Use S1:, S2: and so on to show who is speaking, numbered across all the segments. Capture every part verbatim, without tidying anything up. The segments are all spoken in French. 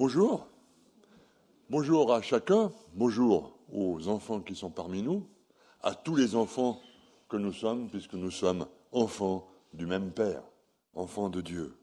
S1: Bonjour, bonjour à chacun, bonjour aux enfants qui sont parmi nous, à tous les enfants que nous sommes, puisque nous sommes enfants du même Père, enfants de Dieu.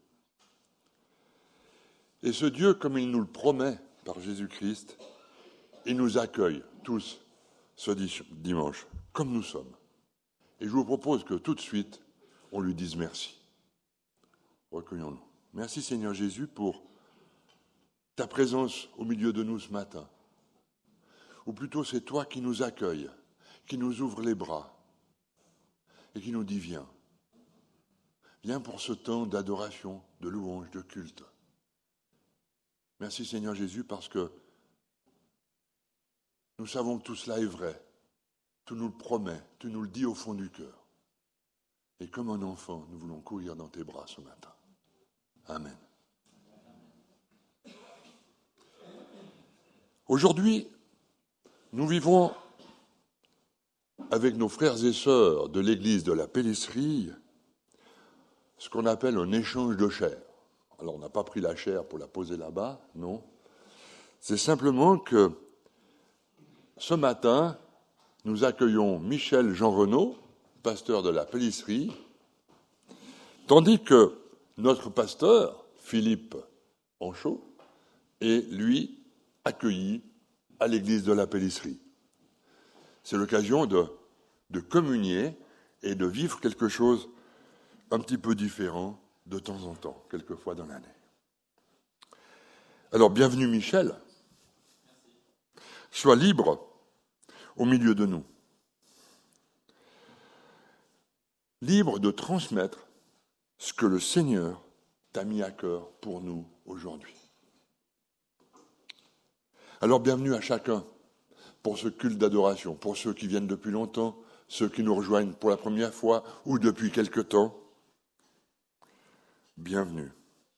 S1: Et ce Dieu, comme il nous le promet par Jésus-Christ, il nous accueille tous ce dimanche, comme nous sommes. Et je vous propose que tout de suite, on lui dise merci. Recueillons-nous. Merci Seigneur Jésus pour ta présence au milieu de nous ce matin. Ou plutôt c'est toi qui nous accueilles, qui nous ouvre les bras et qui nous dit viens. Viens pour ce temps d'adoration, de louange, de culte. Merci Seigneur Jésus parce que nous savons que tout cela est vrai. Tu nous le promets, tu nous le dis au fond du cœur. Et comme un enfant, nous voulons courir dans tes bras ce matin. Amen. Aujourd'hui, nous vivons avec nos frères et sœurs de l'église de la Pélisserie ce qu'on appelle un échange de chair. Alors, on n'a pas pris la chair pour la poser là-bas, non. C'est simplement que ce matin, nous accueillons Michel Jean Renaud, pasteur de la Pélisserie, tandis que notre pasteur, Philippe Anchaud, est, lui, accueilli à l'église de la Pélisserie. C'est l'occasion de, de communier et de vivre quelque chose un petit peu différent de temps en temps, quelquefois dans l'année. Alors, bienvenue Michel. Sois libre au milieu de nous. Libre de transmettre ce que le Seigneur t'a mis à cœur pour nous aujourd'hui. Alors, bienvenue à chacun pour ce culte d'adoration, pour ceux qui viennent depuis longtemps, ceux qui nous rejoignent pour la première fois ou depuis quelque temps. Bienvenue.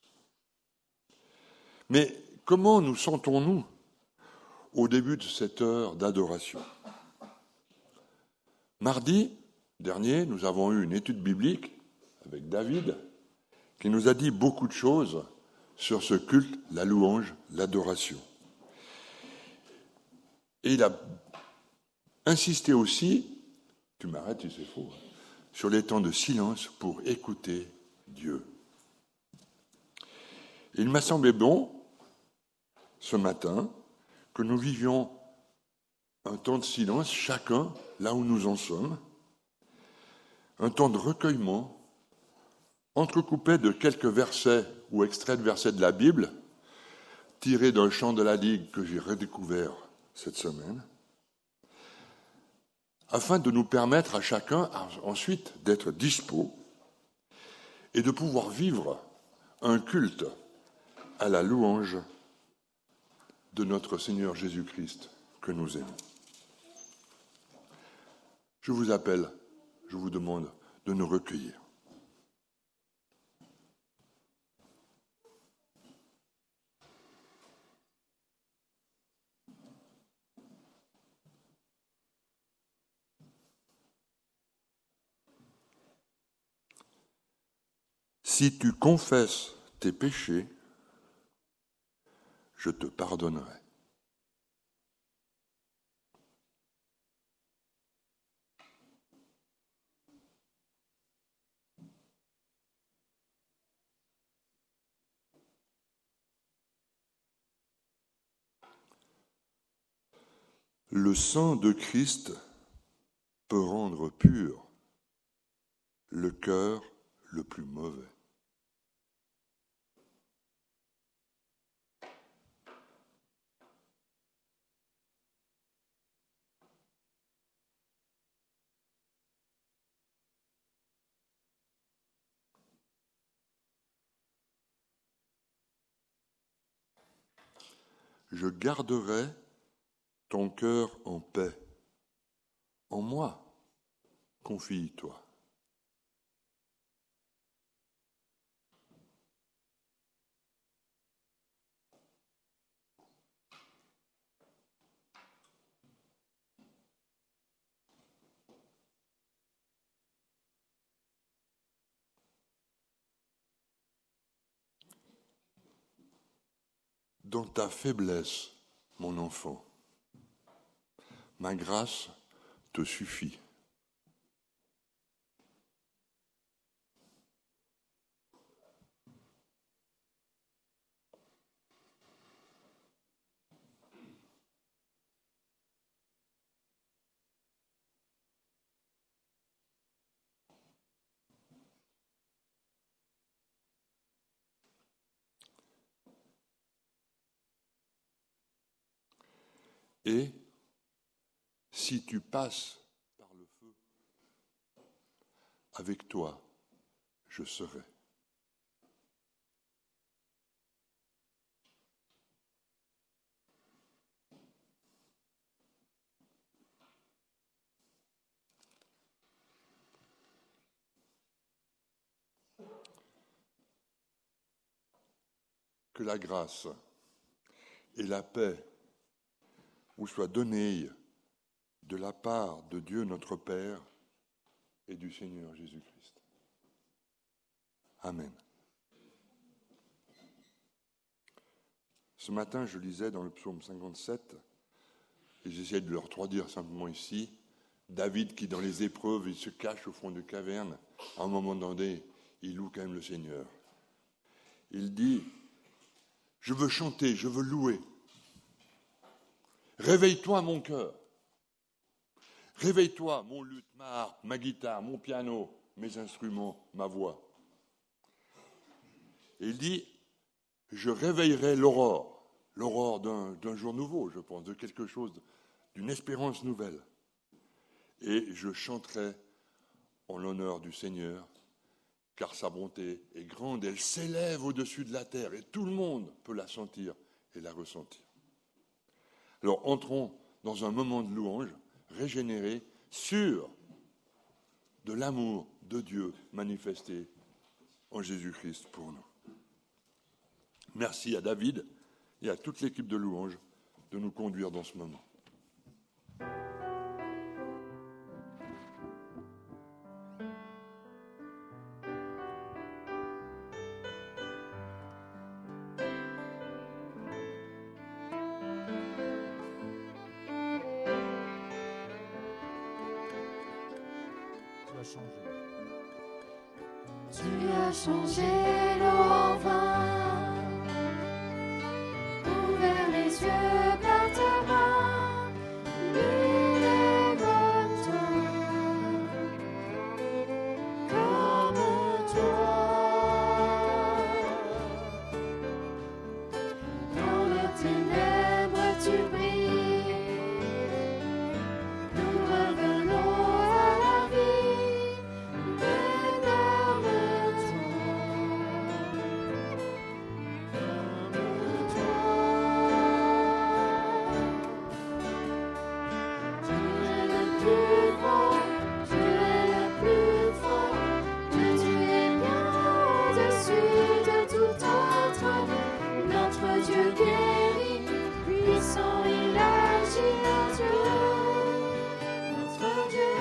S1: Mais comment nous sentons-nous au début de cette heure d'adoration ? Mardi dernier, nous avons eu une étude biblique avec David qui nous a dit beaucoup de choses sur ce culte, la louange, l'adoration. Et il a insisté aussi, tu m'arrêtes si c'est faux, sur les temps de silence pour écouter Dieu. Il m'a semblé bon, ce matin, que nous vivions un temps de silence, chacun, là où nous en sommes, un temps de recueillement, entrecoupé de quelques versets ou extraits de versets de la Bible, tirés d'un chant de la Ligue que j'ai redécouvert cette semaine, afin de nous permettre à chacun ensuite d'être dispos et de pouvoir vivre un culte à la louange de notre Seigneur Jésus-Christ que nous aimons. Je vous appelle, je vous demande de nous recueillir. Si tu confesses tes péchés, je te pardonnerai. Le sang de Christ peut rendre pur le cœur le plus mauvais. Je garderai ton cœur en paix. En moi, confie-toi. Dans ta faiblesse, mon enfant, ma grâce te suffit. Et si tu passes par le feu, avec toi, je serai. Que la grâce et la paix vous soient données de la part de Dieu notre Père et du Seigneur Jésus-Christ. Amen. Ce matin, je lisais dans le psaume cinquante-sept, et j'essaie de le retraduire simplement ici, David qui, dans les épreuves, il se cache au fond de caverne, à un moment donné, il loue quand même le Seigneur. Il dit, je veux chanter, je veux louer. Réveille-toi, mon cœur. Réveille-toi, mon luth, ma harpe, ma guitare, mon piano, mes instruments, ma voix. Et il dit, je réveillerai l'aurore, l'aurore d'un, d'un jour nouveau, je pense, de quelque chose, d'une espérance nouvelle. Et je chanterai en l'honneur du Seigneur, car sa bonté est grande, elle s'élève au-dessus de la terre, et tout le monde peut la sentir et la ressentir. Alors entrons dans un moment de louange, régénéré, sûr de l'amour de Dieu manifesté en Jésus-Christ pour nous. Merci à David et à toute l'équipe de louange de nous conduire dans ce moment.
S2: Tu as changé l'eau en vin, ouvert les yeux par ta main, nul n'est comme toi, comme toi. Dans le ténèbres tu brilles, nous revenons à la vie, mais comme Dieu guérit, puissant il agit en Dieu, notre Dieu.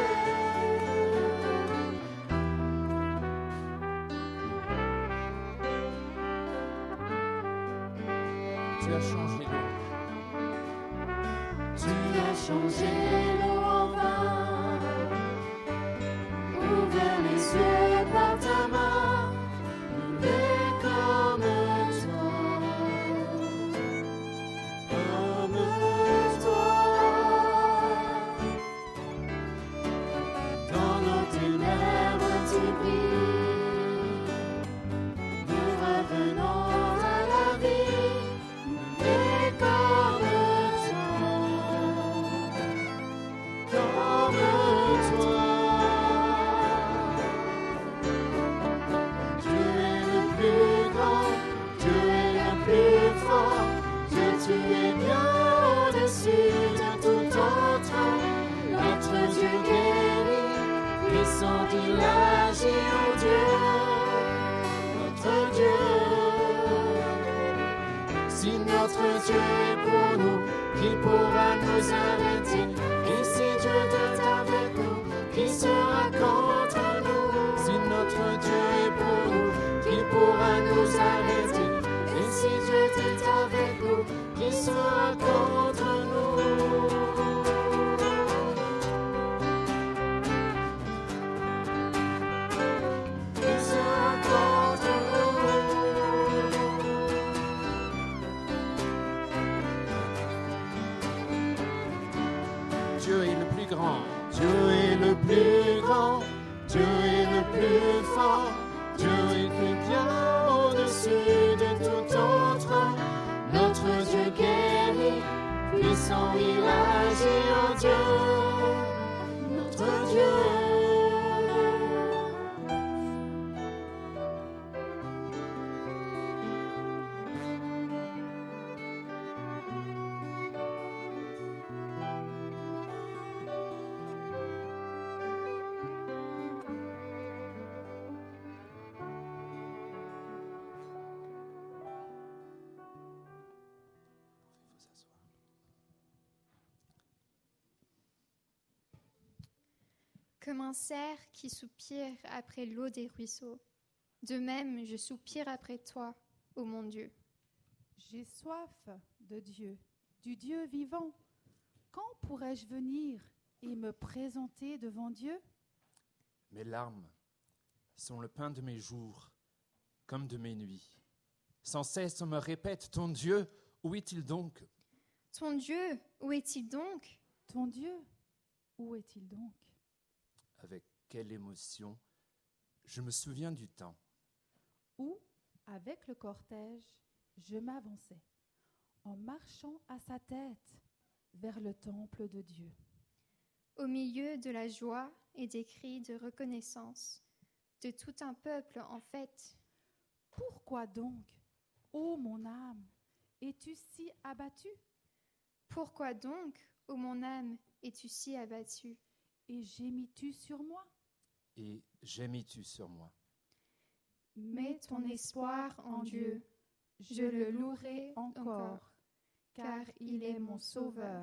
S3: Tu as changé l'eau.
S2: Tu as changé l'eau en vin, ouvert les yeux par ta main, mais comme tu es bien au-dessus de tout autre, notre Dieu guérit, puissant il agit, oh Dieu, notre Dieu. Si notre Dieu est pour nous, qui pourra nous arrêter? Et si Dieu est avec nous, qui sera contre nous? Si notre Dieu est pour nous, qui pourra nous arrêter? Et si Dieu est avec nous,
S3: grand.
S2: Dieu est le plus grand, Dieu est le plus fort, Dieu est plus bien au-dessus de tout autre. Notre Dieu guérit, puissant il agit, oh Dieu, notre Dieu.
S4: Comme un cerf qui soupire après l'eau des ruisseaux, de même je soupire après toi, ô mon Dieu.
S5: J'ai soif de Dieu, du Dieu vivant. Quand pourrai-je venir et me présenter devant Dieu?
S3: Mes larmes sont le pain de mes jours, comme de mes nuits. Sans cesse on me répète, ton Dieu, où est-il donc?
S4: Ton Dieu, où est-il donc?
S5: Ton Dieu, où est-il donc?
S3: Avec quelle émotion je me souviens du temps
S5: Où, avec le cortège, je m'avançais, en marchant à sa tête vers le temple de Dieu.
S4: Au milieu de la joie et des cris de reconnaissance, de tout un peuple en fête.
S5: Pourquoi donc, ô mon âme, es-tu si abattue?
S4: Pourquoi donc, ô mon âme, es-tu si abattue?
S5: Et gémis-tu sur moi?
S3: Et gémis-tu sur moi?
S4: Mets ton espoir en Dieu, je le louerai encore, car il est mon sauveur.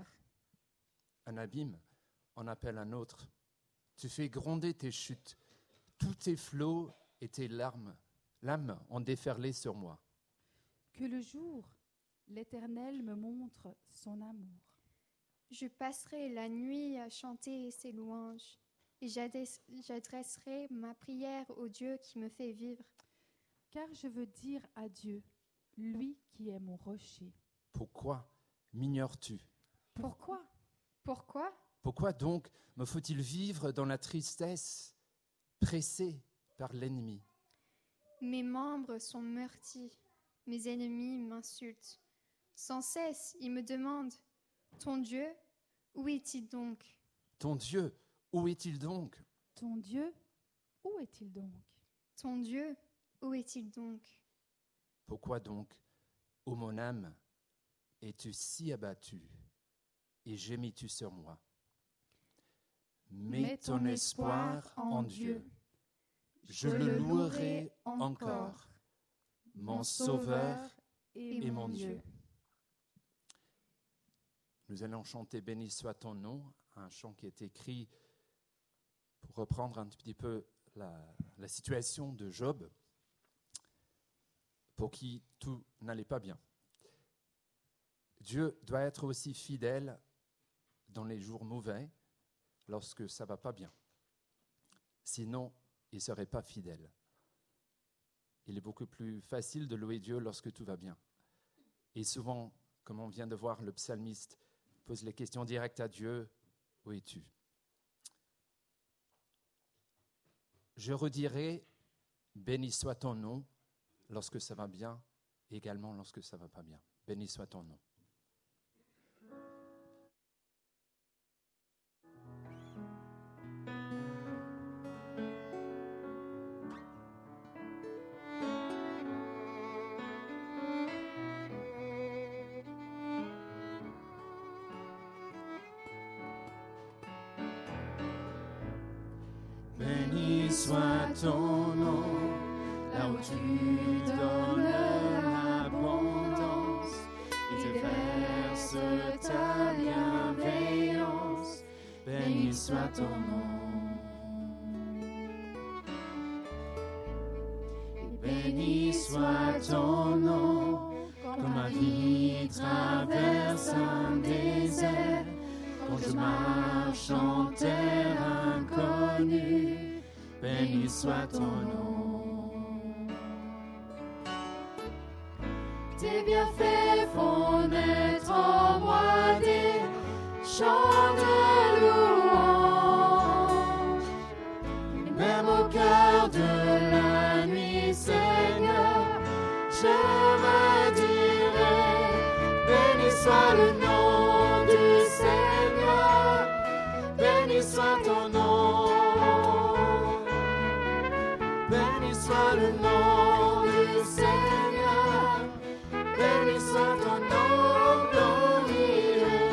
S3: Un abîme en appelle un autre. Tu fais gronder tes chutes, tous tes flots et tes larmes, lames ont déferlé sur moi.
S5: Que le jour, l'Éternel me montre son amour.
S4: Je passerai la nuit à chanter ses louanges, et j'adresserai ma prière au Dieu qui me fait vivre.
S5: Car je veux dire à Dieu, lui qui est mon rocher.
S3: Pourquoi m'ignores-tu?
S5: Pourquoi?
S4: Pourquoi?
S3: Pourquoi donc me faut-il vivre dans la tristesse, pressé par l'ennemi?
S4: Mes membres sont meurtris, mes ennemis m'insultent. Sans cesse, ils me demandent, ton Dieu, où est-il donc?
S3: Ton Dieu, où est-il donc?
S5: Ton Dieu, où est-il donc?
S4: Ton Dieu, où est-il donc?
S3: Pourquoi donc, ô mon âme, es-tu si abattue et gémis-tu sur moi? Mets ton espoir en Dieu. Je le louerai encore, mon Sauveur et mon Dieu. Nous allons chanter « Béni soit ton nom », un chant qui est écrit pour reprendre un petit peu la, la situation de Job, pour qui tout n'allait pas bien. Dieu doit être aussi fidèle dans les jours mauvais, lorsque ça ne va pas bien. Sinon, il ne serait pas fidèle. Il est beaucoup plus facile de louer Dieu lorsque tout va bien. Et souvent, comme on vient de voir, le psalmiste pose les questions directes à Dieu. Où es-tu? Je redirai, béni soit ton nom, lorsque ça va bien, également lorsque ça ne va pas bien. Béni soit ton nom.
S2: Béni soit ton nom, là où tu donnes l'abondance et déverses ta bienveillance. Béni soit ton nom. Et béni soit ton nom, quand ma vie traverse un désert, quand je marche en terre inconnue, béni soit ton nom. Tes bienfaits font naître en moi des chant de louange. Et même au cœur de la nuit, Seigneur, je me dirai, béni soit le nom du Seigneur, béni soit ton nom, béni soit le nom du Seigneur, béni soit ton nom glorieux.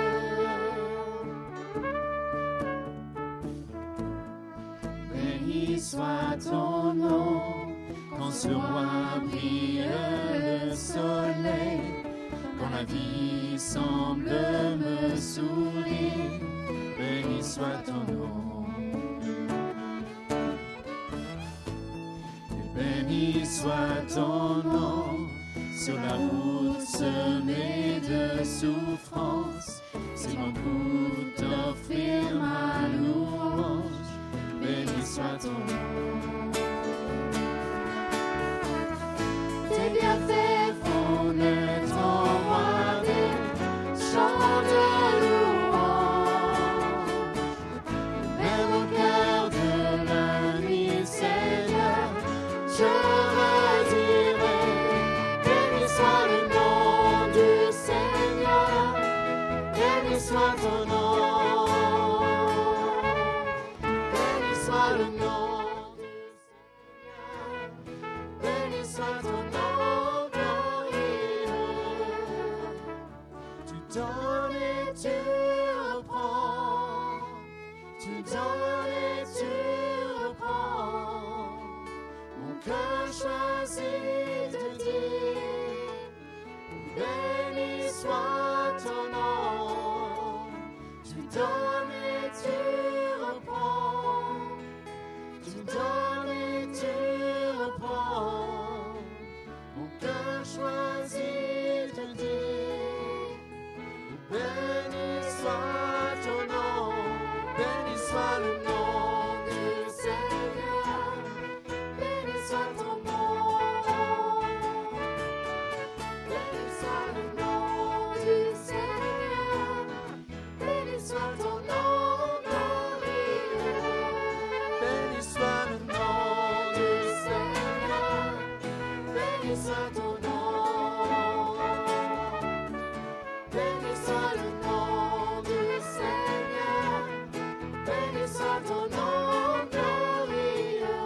S2: Béni soit ton nom, quand sur moi brille le soleil, quand la vie semble me sourire, béni soit ton nom. Et béni soit ton nom, sur la route semée de souffrance, c'est mon goût d'offrir ma louange, béni soit ton nom. Tes bienfaits font naître en moi des chants de louange. Même au cœur de la nuit, Seigneur, je redirai, béni soit le nom du Seigneur, béni soit ton nom, béni soit le nom du Seigneur, béni soit ton nom. Tu donnes et tu reprends, tu donnes et tu reprends. Mon cœur choisit de dire, béni soit ton nom. Tu donnes et tu reprends, tu donnes et tu reprends. Mon cœur choisit de dire, béni soit ton nom, béni soit le nom du Seigneur, béni soit ton nom, béni soit le nom du Seigneur, béni soit ton nom glorieux, béni soit le nom du Seigneur, béni soit ton nom. Béni soit le nom du Seigneur, béni soit ton nom glorieux.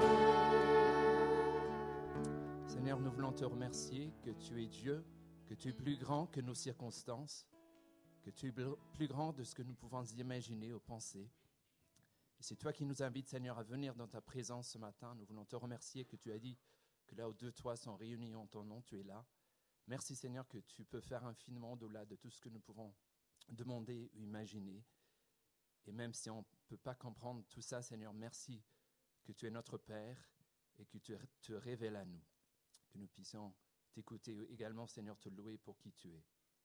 S3: Seigneur, nous voulons te remercier que tu es Dieu, que tu es plus grand que nos circonstances, que tu es plus grand de ce que nous pouvons imaginer ou penser. Et c'est toi qui nous invites, Seigneur, à venir dans ta présence ce matin. Nous voulons te remercier que tu as dit que là où deux, trois sont réunis en ton nom, tu es là. Merci, Seigneur, que tu peux faire infiniment au-delà de tout ce que nous pouvons demander ou imaginer. Et même si on ne peut pas comprendre tout ça, Seigneur, merci que tu es notre Père et que tu te révèles à nous. Que nous puissions t'écouter et également, Seigneur, te louer pour qui tu es.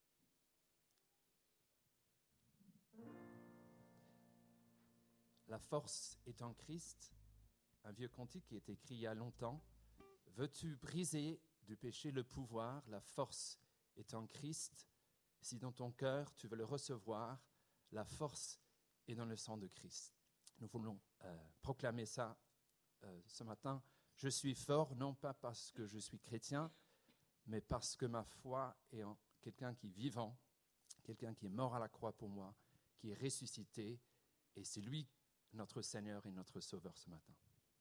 S3: La force est en Christ, un vieux cantique qui est écrit il y a longtemps. Veux-tu briser du péché le pouvoir? La force est en Christ. Si dans ton cœur tu veux le recevoir, la force est dans le sang de Christ. Nous voulons euh, proclamer ça euh, ce matin. Je suis fort, non pas parce que je suis chrétien, mais parce que ma foi est en quelqu'un qui est vivant, quelqu'un qui est mort à la croix pour moi, qui est ressuscité, et c'est lui notre Seigneur et notre Sauveur ce matin.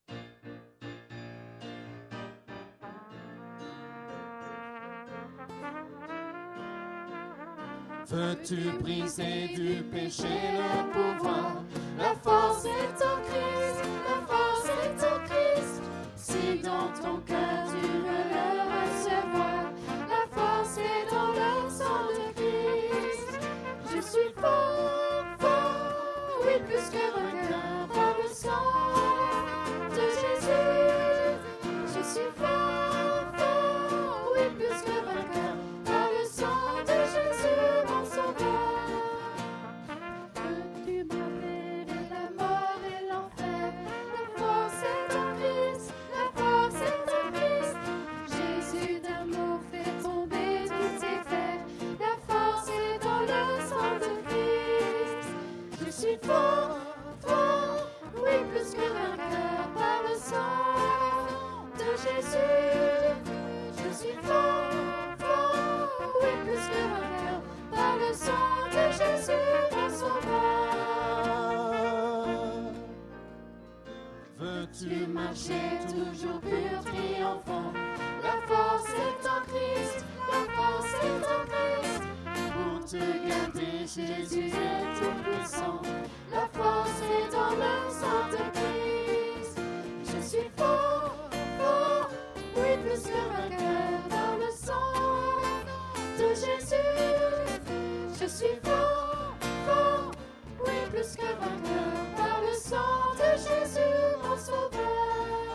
S2: Veux-tu briser du péché le pouvoir? La force est en Christ, la force est en Christ. Si dans ton cœur tu veux le recevoir, la force est dans le sang de Christ. Je suis fort, fort, oui, plus que vainqueur par le sang de Jésus. Je suis fort, fort, oui, plus que vainqueur par le sang de Jésus, mon sauveur. Tu m'as libéré la mort et l'enfer. La force est en Christ, la force est en Christ. Jésus est tout puissant, la force est dans le sang de Christ. Je suis fort, fort, oui plus que vainqueur dans le sang de Jésus. Je suis fort, fort, oui plus que vainqueur par le sang de Jésus mon sauveur.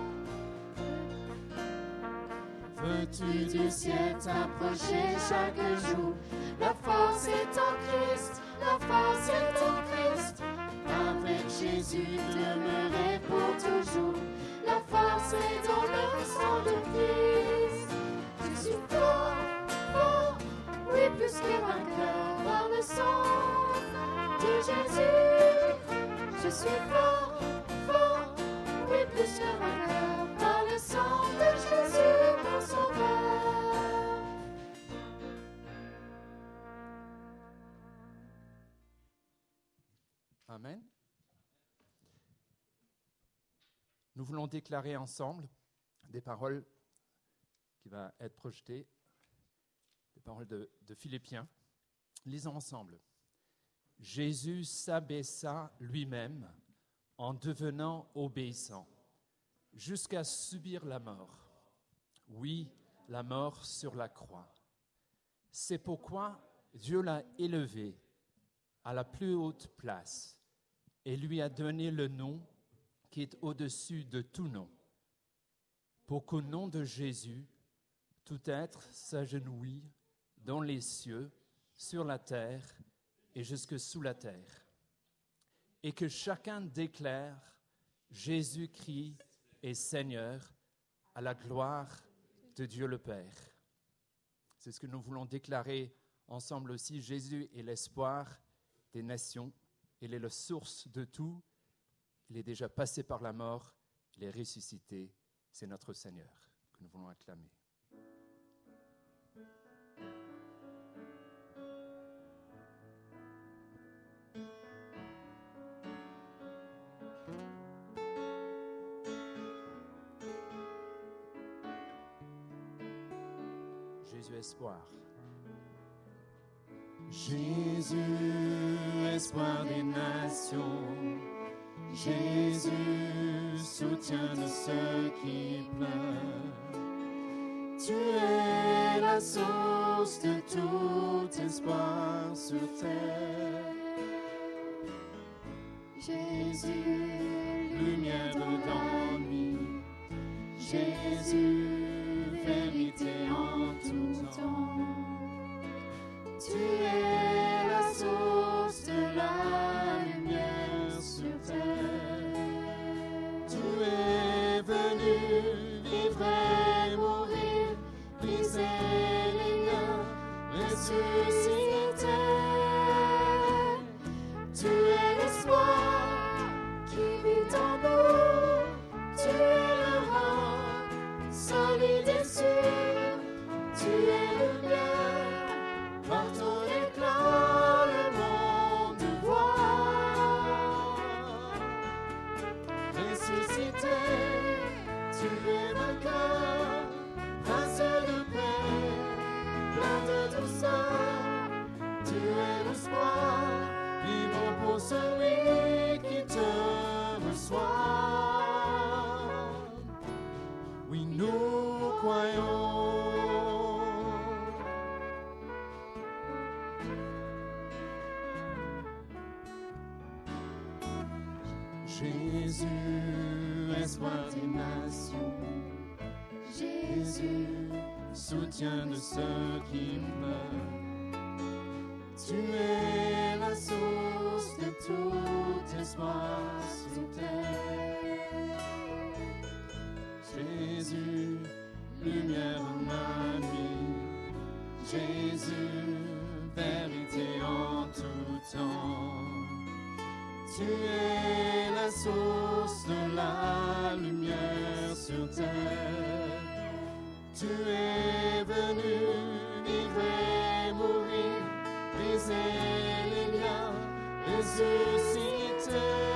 S2: Veux-tu du ciel t'approcher chaque jour? La force est en Christ, la force est en Christ. Avec Jésus demeurer pour toujours. La force est dans le sang de Christ. Je suis fort, fort, oui plus que vainqueur par le sang de Jésus. Je suis fort, fort, oui plus que vainqueur par le sang de Jésus mon sauveur.
S3: Amen. Nous voulons déclarer ensemble des paroles qui vont être projetées, des paroles de, de Philippiens. Lisons ensemble. Jésus s'abaissa lui-même en devenant obéissant, jusqu'à subir la mort. Oui, la mort sur la croix. C'est pourquoi Dieu l'a élevé à la plus haute place et lui a donné le nom qui est au-dessus de tout nom, pour qu'au nom de Jésus, tout être s'agenouille dans les cieux, sur la terre et jusque sous la terre, et que chacun déclare Jésus-Christ est Seigneur à la gloire de Dieu le Père. C'est ce que nous voulons déclarer ensemble aussi. Jésus est l'espoir des nations. Il est la source de tout. Il est déjà passé par la mort. Il est ressuscité. C'est notre Seigneur que nous voulons acclamer. Jésus espoir.
S2: Jésus, espoir des nations, Jésus, soutien de ceux qui pleurent. Tu es la source de tout espoir sur terre. Jésus, lumière de l'ennui, Jésus, vérité en tout temps. Tu es la source de la lumière sur terre. Tu es venu vivre et mourir, briser les liens, ressusciter. Tu es l'espoir qui vit en nous. Tu es le roc solide et sûr. Tu es le bien. Par ton éclat, le monde voit. Ressuscité, tu es vainqueur, prince de paix, plein de douceur. Tu es l'espoir, vivant pour celui qui te reçoit. Oui, nous croyons. Jésus, espoir des nations, Jésus, soutien de ceux qui meurent. Tu es la source de tout espoir sur terre. Jésus, lumière en la nuit, Jésus, vérité en tout temps. Tu es la source de la lumière sur terre. Tu es venu vivre et mourir, briser les liens, ressusciter.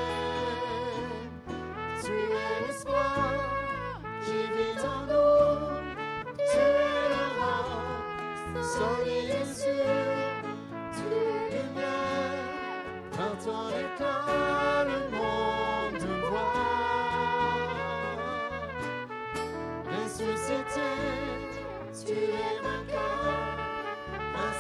S2: Tu es l'espoir qui vit en nous. Tu es le roc solide et sûr. Tu es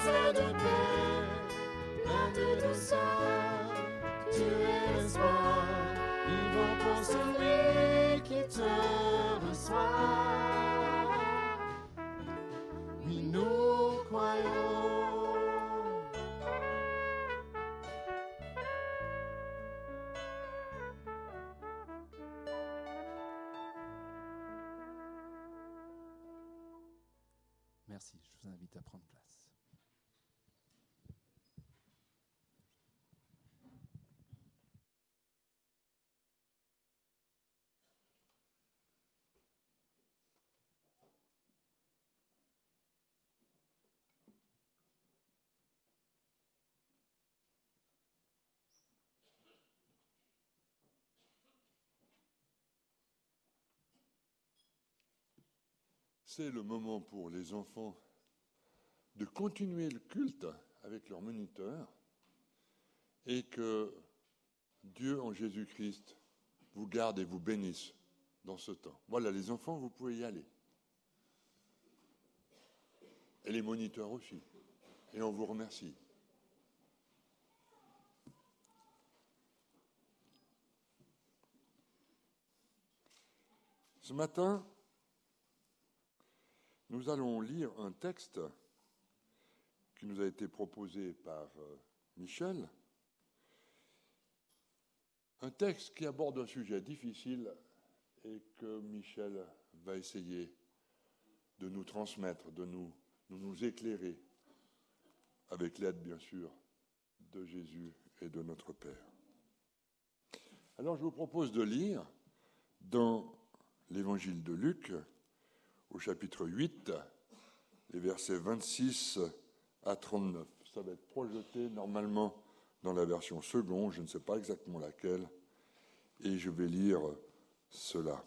S2: de paix, plein de douceur. Tu es l'espoir, vivant pour celui qui te reçoit. Oui, nous croyons.
S3: Merci, je vous invite à prendre place.
S1: C'est le moment pour les enfants de continuer le culte avec leur moniteur et que Dieu en Jésus-Christ vous garde et vous bénisse dans ce temps. Voilà, les enfants, vous pouvez y aller. Et les moniteurs aussi. Et on vous remercie. Ce matin, nous allons lire un texte qui nous a été proposé par euh, Michel, un texte qui aborde un sujet difficile et que Michel va essayer de nous transmettre, de nous, de nous éclairer, avec l'aide bien sûr de Jésus et de notre Père. Alors je vous propose de lire dans l'Évangile de Luc, au chapitre huit, les versets vingt-six à trente-neuf. Ça va être projeté normalement dans la version seconde, je ne sais pas exactement laquelle, et je vais lire cela.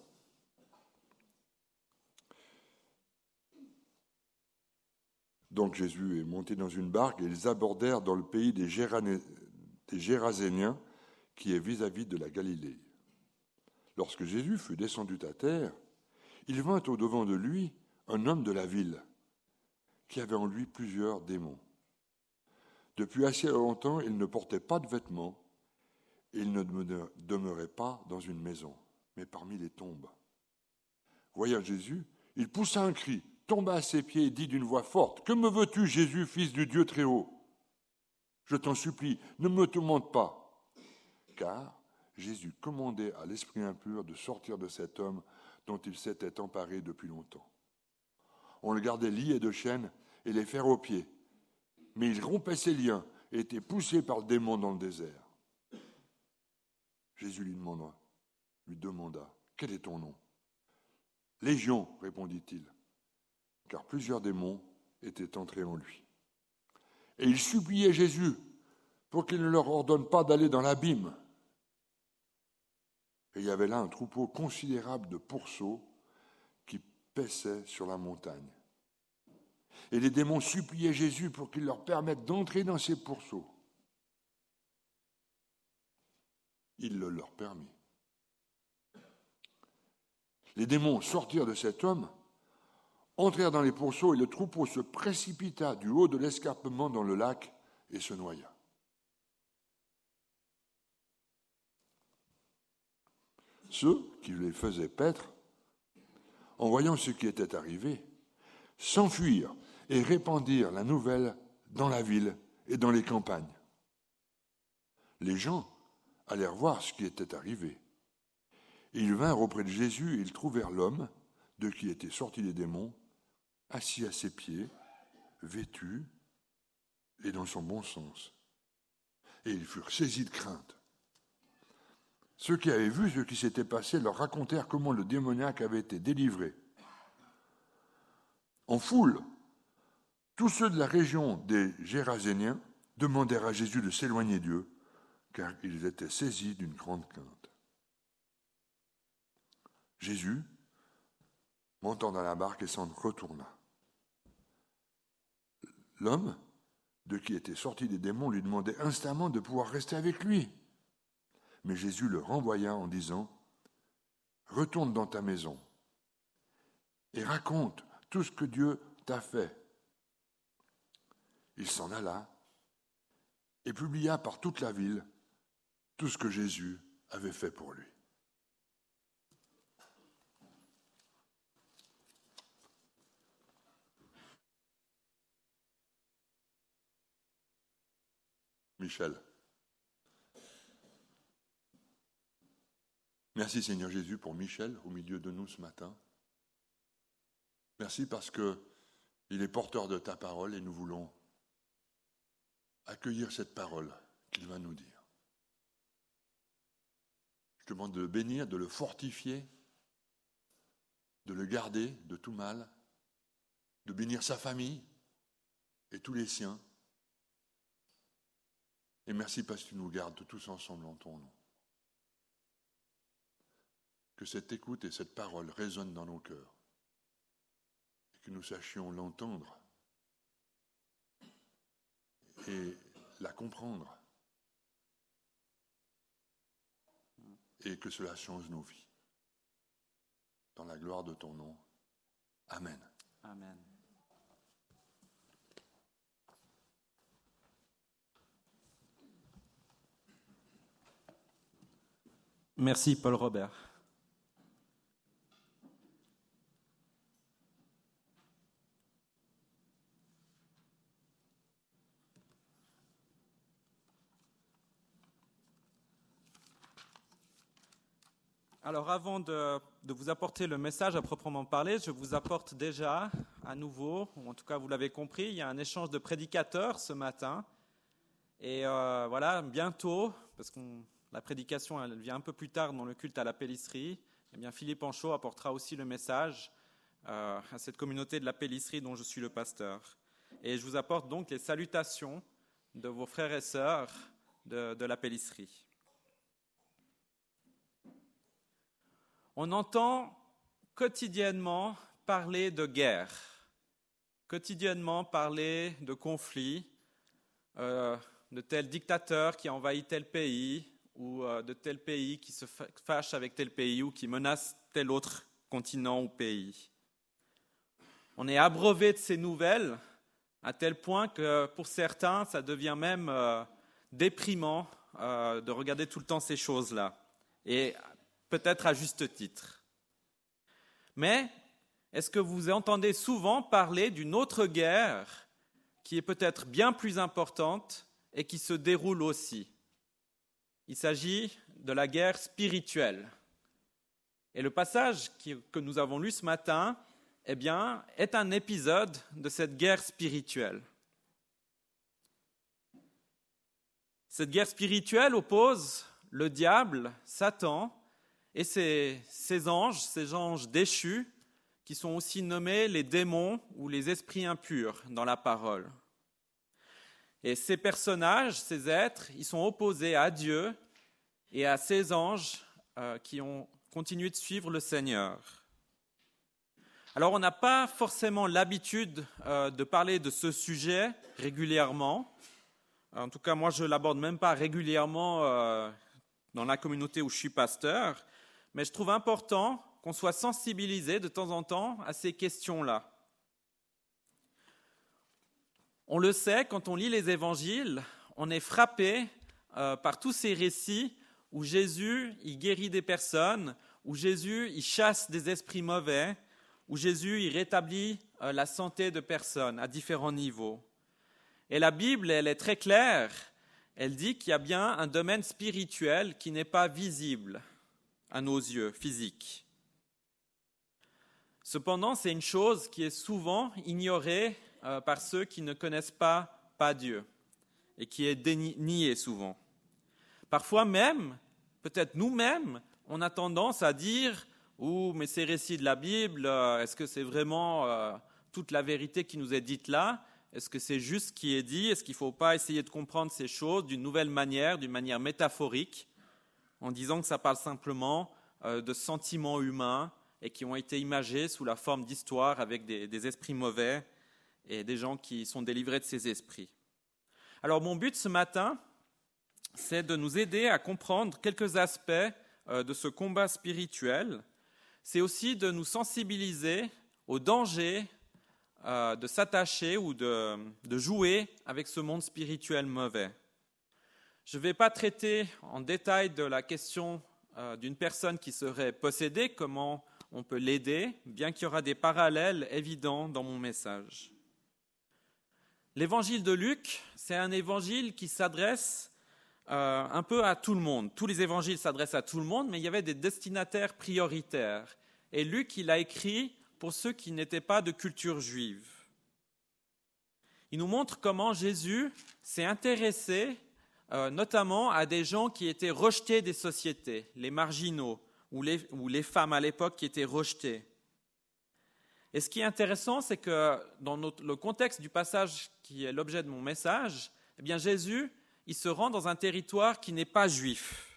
S1: Donc Jésus est monté dans une barque et ils abordèrent dans le pays des, Gérané... des Géraséniens, qui est vis-à-vis de la Galilée. Lorsque Jésus fut descendu à terre, il vint au-devant de lui un homme de la ville, qui avait en lui plusieurs démons. Depuis assez longtemps, il ne portait pas de vêtements, et il ne demeurait pas dans une maison, mais parmi les tombes. Voyant Jésus, il poussa un cri, tomba à ses pieds et dit d'une voix forte, « Que me veux-tu, Jésus, fils du Dieu très haut ? Je t'en supplie, ne me tourmente pas. » Car Jésus commandait à l'esprit impur de sortir de cet homme dont il s'était emparé depuis longtemps. On le gardait lié de chaînes et les fers aux pieds, mais il rompait ses liens et était poussé par le démon dans le désert. Jésus lui demanda, lui demanda, « Quel est ton nom ?» « Légion, répondit-il, car plusieurs démons étaient entrés en lui. Et il suppliait Jésus pour qu'il ne leur ordonne pas d'aller dans l'abîme. Et il y avait là un troupeau considérable de pourceaux qui paissaient sur la montagne. Et les démons suppliaient Jésus pour qu'il leur permette d'entrer dans ces pourceaux. Il le leur permit. Les démons sortirent de cet homme, entrèrent dans les pourceaux et le troupeau se précipita du haut de l'escarpement dans le lac et se noya. Ceux qui les faisaient paître, en voyant ce qui était arrivé, s'enfuirent et répandirent la nouvelle dans la ville et dans les campagnes. Les gens allèrent voir ce qui était arrivé. Et ils vinrent auprès de Jésus et ils trouvèrent l'homme de qui étaient sortis les démons, assis à ses pieds, vêtu et dans son bon sens. Et ils furent saisis de crainte. Ceux qui avaient vu ce qui s'était passé leur racontèrent comment le démoniaque avait été délivré. En foule, tous ceux de la région des Géraséniens demandèrent à Jésus de s'éloigner d'eux, car ils étaient saisis d'une grande crainte. Jésus, montant dans la barque et s'en retourna. L'homme, de qui étaient sortis des démons, lui demandait instamment de pouvoir rester avec lui. Mais Jésus le renvoya en disant, « Retourne dans ta maison et raconte tout ce que Dieu t'a fait. » il s'en alla et publia par toute la ville tout ce que Jésus avait fait pour lui. Michel. Merci Seigneur Jésus pour Michel au milieu de nous ce matin. Merci parce qu'il est porteur de ta parole et nous voulons accueillir cette parole qu'il va nous dire. Je te demande de le bénir, de le fortifier, de le garder de tout mal, de bénir sa famille et tous les siens. Et merci parce que tu nous gardes tous ensemble en ton nom. Que cette écoute et cette parole résonnent dans nos cœurs et que nous sachions l'entendre et la comprendre et que cela change nos vies. Dans la gloire de ton nom. Amen.
S6: Amen. Merci Paul Robert. Alors avant de, de vous apporter le message à proprement parler, je vous apporte déjà à nouveau, ou en tout cas vous l'avez compris, il y a un échange de prédicateurs ce matin. Et euh, voilà, bientôt, parce que la prédication elle vient un peu plus tard dans le culte à la Pélisserie, eh bien Philippe Anchaud apportera aussi le message euh, à cette communauté de la Pélisserie dont je suis le pasteur. Et je vous apporte donc les salutations de vos frères et sœurs de, de la Pélisserie. On entend quotidiennement parler de guerre, quotidiennement parler de conflits, euh, de tel dictateur qui envahit tel pays, ou euh, de tel pays qui se fâche avec tel pays, ou qui menace tel autre continent ou pays. On est abreuvé de ces nouvelles, à tel point que pour certains, ça devient même euh, déprimant euh, de regarder tout le temps ces choses-là. Et peut-être à juste titre. Mais est-ce que vous entendez souvent parler d'une autre guerre qui est peut-être bien plus importante et qui se déroule aussi? Il s'agit de la guerre spirituelle. Et le passage que nous avons lu ce matin, eh bien, est un épisode de cette guerre spirituelle. Cette guerre spirituelle oppose le diable, Satan, et ces, ces anges, ces anges déchus, qui sont aussi nommés les démons ou les esprits impurs dans la parole. Et ces personnages, ces êtres, ils sont opposés à Dieu et à ces anges euh, qui ont continué de suivre le Seigneur. Alors on n'a pas forcément l'habitude euh, de parler de ce sujet régulièrement. En tout cas, moi je ne l'aborde même pas régulièrement euh, dans la communauté où je suis pasteur. Mais je trouve important qu'on soit sensibilisé de temps en temps à ces questions-là. On le sait, quand on lit les évangiles, on est frappé euh, par tous ces récits où Jésus il guérit des personnes, où Jésus il chasse des esprits mauvais, où Jésus il rétablit euh, la santé de personnes à différents niveaux. Et la Bible, elle est très claire, elle dit qu'il y a bien un domaine spirituel qui n'est pas visible à nos yeux physiques. Cependant, c'est une chose qui est souvent ignorée euh, par ceux qui ne connaissent pas, pas Dieu et qui est niée souvent. Parfois même, peut-être nous-mêmes, on a tendance à dire « Oh, mais ces récits de la Bible, euh, est-ce que c'est vraiment euh, toute la vérité qui nous est dite là ? Est-ce que c'est juste ce qui est dit ? Est-ce qu'il ne faut pas essayer de comprendre ces choses d'une nouvelle manière, d'une manière métaphorique ? En disant que ça parle simplement euh, de sentiments humains et qui ont été imagés sous la forme d'histoires avec des, des esprits mauvais et des gens qui sont délivrés de ces esprits. Alors mon but ce matin, c'est de nous aider à comprendre quelques aspects euh, de ce combat spirituel. C'est aussi de nous sensibiliser au danger euh, de s'attacher ou de, de jouer avec ce monde spirituel mauvais. Je ne vais pas traiter en détail de la question euh, d'une personne qui serait possédée, comment on peut l'aider, bien qu'il y aura des parallèles évidents dans mon message. L'évangile de Luc, c'est un évangile qui s'adresse euh, un peu à tout le monde. Tous les évangiles s'adressent à tout le monde, mais il y avait des destinataires prioritaires. Et Luc, il a écrit pour ceux qui n'étaient pas de culture juive. Il nous montre comment Jésus s'est intéressé euh, notamment à des gens qui étaient rejetés des sociétés, les marginaux ou les, ou les femmes à l'époque qui étaient rejetées. Et ce qui est intéressant, c'est que dans notre, le contexte du passage qui est l'objet de mon message, eh bien Jésus, il se rend dans un territoire qui n'est pas juif.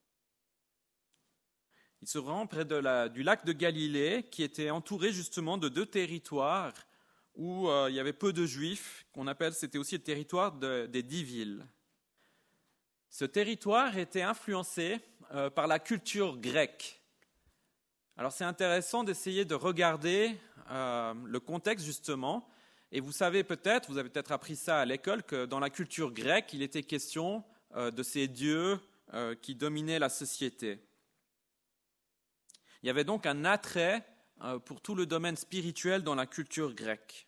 S6: Il se rend près de la, du lac de Galilée, qui était entouré justement de deux territoires où euh, il y avait peu de juifs, qu'on appelle, c'était aussi le territoire de, des dix villes. Ce territoire était influencé euh, par la culture grecque. Alors c'est intéressant d'essayer de regarder euh, le contexte justement. Et vous savez peut-être, vous avez peut-être appris ça à l'école, que dans la culture grecque, il était question euh, de ces dieux euh, qui dominaient la société. Il y avait donc un attrait euh, pour tout le domaine spirituel dans la culture grecque.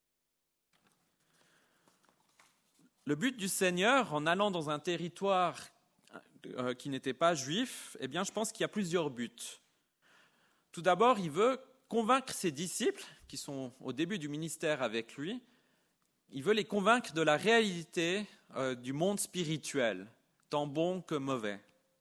S6: Le but du Seigneur, en allant dans un territoire euh, qui n'était pas juif, eh bien, je pense qu'il y a plusieurs buts. Tout d'abord, il veut convaincre ses disciples, qui sont au début du ministère avec lui, il veut les convaincre de la réalité euh, du monde spirituel, tant bon que mauvais.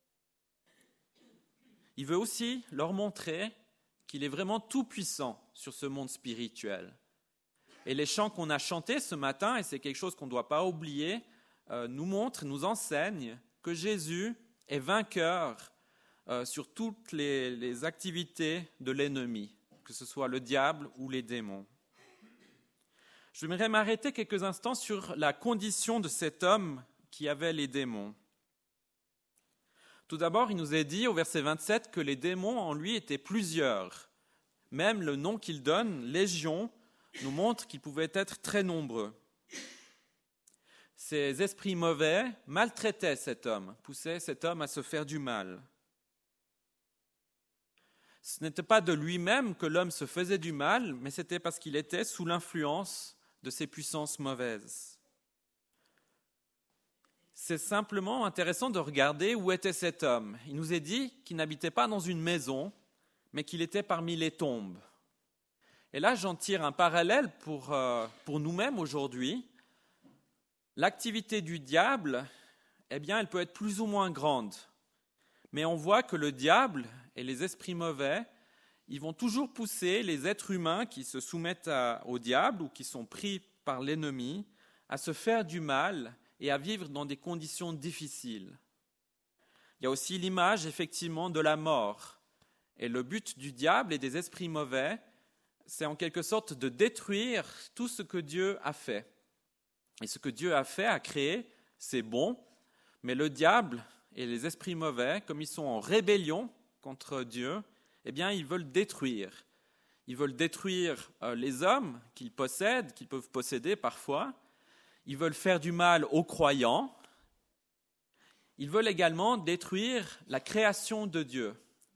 S6: Il veut aussi leur montrer qu'il est vraiment tout-puissant sur ce monde spirituel. Et les chants qu'on a chantés ce matin, et c'est quelque chose qu'on ne doit pas oublier, euh, nous montrent, nous enseignent que Jésus est vainqueur euh, sur toutes les, les activités de l'ennemi, que ce soit le diable ou les démons. Je voudrais m'arrêter quelques instants sur la condition de cet homme qui avait les démons. Tout d'abord, il nous est dit au verset vingt-sept que les démons en lui étaient plusieurs. Même le nom qu'il donne, Légion, nous montre qu'ils pouvaient être très nombreux. Ces esprits mauvais maltraitaient cet homme, poussaient cet homme à se faire du mal. Ce n'était pas de lui-même que l'homme se faisait du mal, mais c'était parce qu'il était sous l'influence de ces puissances mauvaises. C'est simplement intéressant de regarder où était cet homme. Il nous est dit qu'il n'habitait pas dans une maison, mais qu'il était parmi les tombes. Et là, j'en tire un parallèle pour, euh, pour nous-mêmes aujourd'hui. L'activité du diable, eh bien, elle peut être plus ou moins grande. Mais on voit que le diable et les esprits mauvais, ils vont toujours pousser les êtres humains qui se soumettent à, au diable ou qui sont pris par l'ennemi à se faire du mal et à vivre dans des conditions difficiles. Il y a aussi l'image, effectivement, de la mort. Et le but du diable et des esprits mauvais, c'est en quelque sorte de détruire tout ce que Dieu a fait. Et ce que Dieu a fait, a créé, c'est bon, mais le diable et les esprits mauvais, comme ils sont en rébellion contre Dieu, eh bien, ils veulent détruire. Ils veulent détruire euh, les hommes qu'ils possèdent, qu'ils peuvent posséder parfois. Ils veulent faire du mal aux croyants. Ils veulent également détruire la création de Dieu.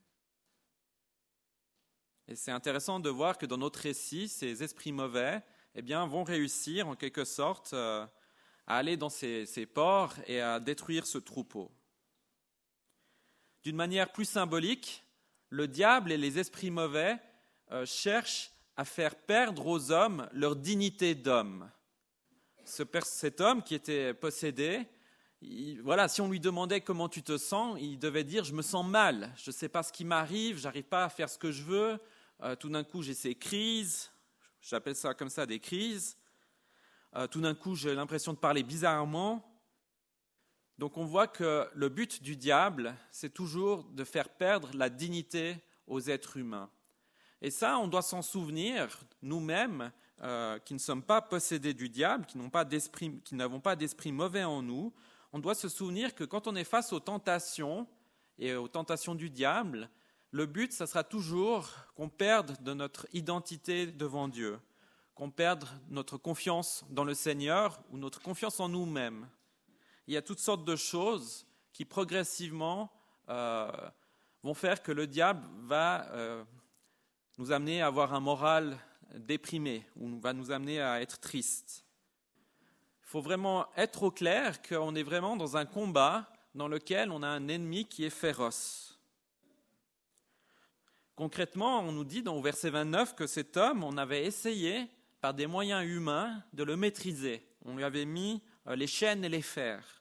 S6: Et c'est intéressant de voir que dans notre récit, ces esprits mauvais eh bien, vont réussir en quelque sorte euh, à aller dans ces, ces ports et à détruire ce troupeau. D'une manière plus symbolique, le diable et les esprits mauvais euh, cherchent à faire perdre aux hommes leur dignité d'homme. Ce, cet homme qui était possédé, il, voilà, si on lui demandait comment tu te sens, il devait dire « je me sens mal, je ne sais pas ce qui m'arrive, je n'arrive pas à faire ce que je veux, euh, tout d'un coup j'ai ces crises ». J'appelle ça comme ça des crises. Euh, tout d'un coup, j'ai l'impression de parler bizarrement. Donc on voit que le but du diable, c'est toujours de faire perdre la dignité aux êtres humains. Et ça, on doit s'en souvenir, nous-mêmes, euh, qui ne sommes pas possédés du diable, qui n'ont pas d'esprit, qui n'avons pas d'esprit mauvais en nous. On doit se souvenir que quand on est face aux tentations et aux tentations du diable, le but, ça sera toujours qu'on perde de notre identité devant Dieu, qu'on perde notre confiance dans le Seigneur ou notre confiance en nous-mêmes. Il y a toutes sortes de choses qui progressivement euh, vont faire que le diable va euh, nous amener à avoir un moral déprimé ou va nous amener à être triste. Il faut vraiment être au clair qu'on est vraiment dans un combat dans lequel on a un ennemi qui est féroce. Concrètement, on nous dit dans le verset vingt-neuf que cet homme, on avait essayé par des moyens humains de le maîtriser. On lui avait mis les chaînes et les fers.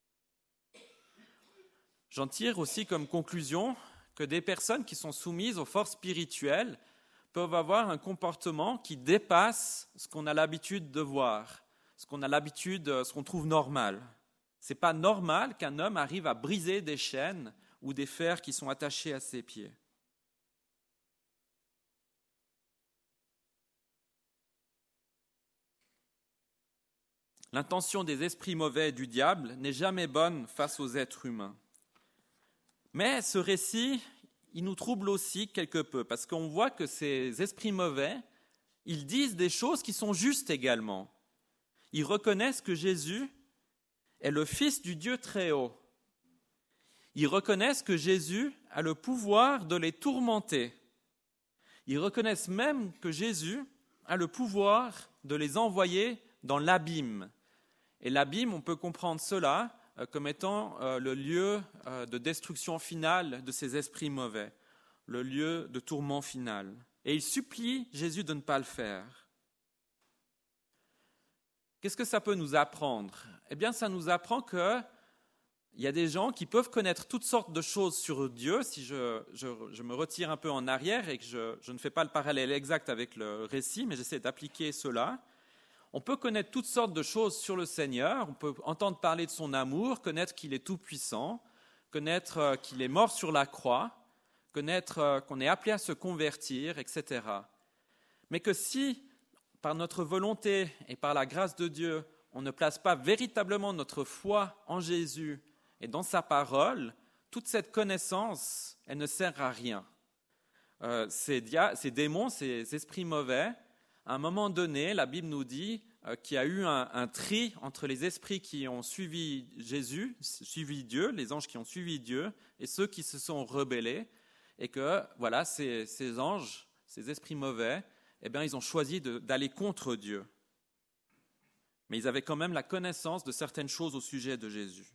S6: J'en tire aussi comme conclusion que des personnes qui sont soumises aux forces spirituelles peuvent avoir un comportement qui dépasse ce qu'on a l'habitude de voir, ce qu'on a l'habitude, ce qu'on trouve normal. Ce n'est pas normal qu'un homme arrive à briser des chaînes ou des fers qui sont attachés à ses pieds. L'intention des esprits mauvais du diable n'est jamais bonne face aux êtres humains. Mais ce récit, il nous trouble aussi quelque peu, parce qu'on voit que ces esprits mauvais, ils disent des choses qui sont justes également. Ils reconnaissent que Jésus est le Fils du Dieu très haut. Ils reconnaissent que Jésus a le pouvoir de les tourmenter. Ils reconnaissent même que Jésus a le pouvoir de les envoyer dans l'abîme. Et l'abîme, on peut comprendre cela comme étant le lieu de destruction finale de ces esprits mauvais, le lieu de tourment final. Et ils supplient Jésus de ne pas le faire. Qu'est-ce que ça peut nous apprendre ? Eh bien, ça nous apprend qu'il y a des gens qui peuvent connaître toutes sortes de choses sur Dieu. Si je, je, je me retire un peu en arrière et que je, je ne fais pas le parallèle exact avec le récit, mais j'essaie d'appliquer cela. On peut connaître toutes sortes de choses sur le Seigneur, on peut entendre parler de son amour, connaître qu'il est tout-puissant, connaître qu'il est mort sur la croix, connaître qu'on est appelé à se convertir, et cetera. Mais que si, par notre volonté et par la grâce de Dieu, on ne place pas véritablement notre foi en Jésus et dans sa parole, toute cette connaissance, elle ne sert à rien. Euh, ces, dia- ces démons, ces esprits mauvais, à un moment donné, la Bible nous dit euh, qu'il y a eu un, un tri entre les esprits qui ont suivi Jésus, suivi Dieu, les anges qui ont suivi Dieu, et ceux qui se sont rebellés, et que voilà, ces, ces anges, ces esprits mauvais, eh bien, ils ont choisi de, d'aller contre Dieu. Mais ils avaient quand même la connaissance de certaines choses au sujet de Jésus.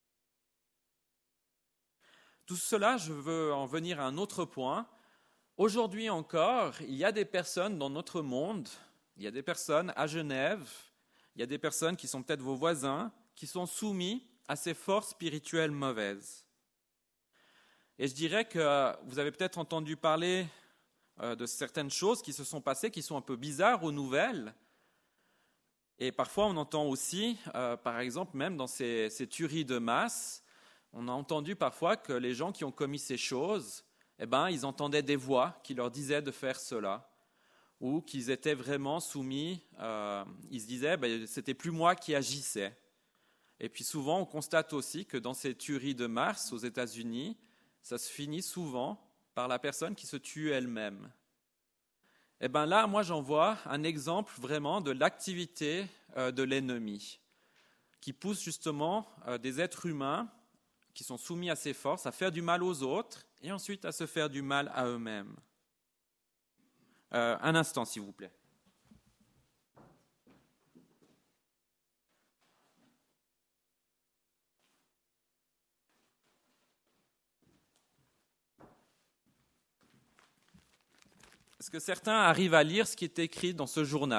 S6: Tout cela, je veux en venir à un autre point. Aujourd'hui encore, il y a des personnes dans notre monde, il y a des personnes à Genève, il y a des personnes qui sont peut-être vos voisins, qui sont soumis à ces forces spirituelles mauvaises. Et je dirais que vous avez peut-être entendu parler de certaines choses qui se sont passées, qui sont un peu bizarres aux nouvelles. Et parfois, on entend aussi, euh, par exemple, même dans ces, ces tueries de masse, on a entendu parfois que les gens qui ont commis ces choses, eh ben, ils entendaient des voix qui leur disaient de faire cela, ou qu'ils étaient vraiment soumis, euh, ils se disaient, ben, c'était plus moi qui agissais. Et puis souvent, on constate aussi que dans ces tueries de masse aux États-Unis, ça se finit souvent par la personne qui se tue elle-même. Eh bien là, moi, j'en vois un exemple vraiment de l'activité euh, de l'ennemi, qui pousse justement euh, des êtres humains qui sont soumis à ces forces à faire du mal aux autres et ensuite à se faire du mal à eux-mêmes. Euh, un instant, s'il vous plaît. Est-ce que certains arrivent à lire ce qui est écrit dans ce journal ?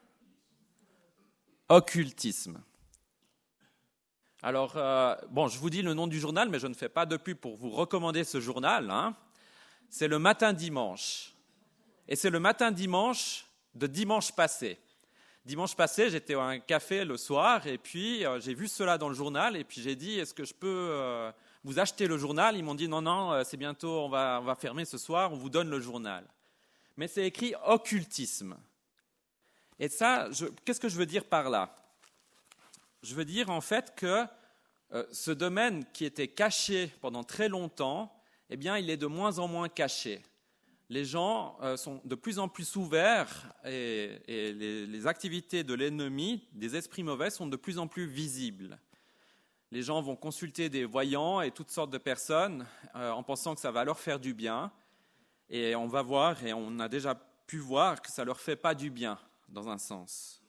S6: Occultisme. Alors, euh, bon, je vous dis le nom du journal, mais je ne fais pas de pub pour vous recommander ce journal. Hein. C'est le Matin Dimanche. Et c'est le Matin Dimanche de dimanche passé. Dimanche passé, j'étais à un café le soir, et puis euh, j'ai vu cela dans le journal, et puis j'ai dit, est-ce que je peux euh, vous acheter le journal ? Ils m'ont dit, non, non, c'est bientôt, on va, on va fermer ce soir, on vous donne le journal. Mais c'est écrit occultisme. Et ça, je, qu'est-ce que je veux dire par là ? Je veux dire en fait que euh, ce domaine qui était caché pendant très longtemps, eh bien, il est de moins en moins caché. les gens euh, sont de plus en plus ouverts et, et les, les activités de l'ennemi, des esprits mauvais, sont de plus en plus visibles. Les gens vont consulter des voyants et toutes sortes de personnes euh, en pensant que ça va leur faire du bien. Et on va voir, et on a déjà pu voir, que ça ne leur fait pas du bien, dans un sens.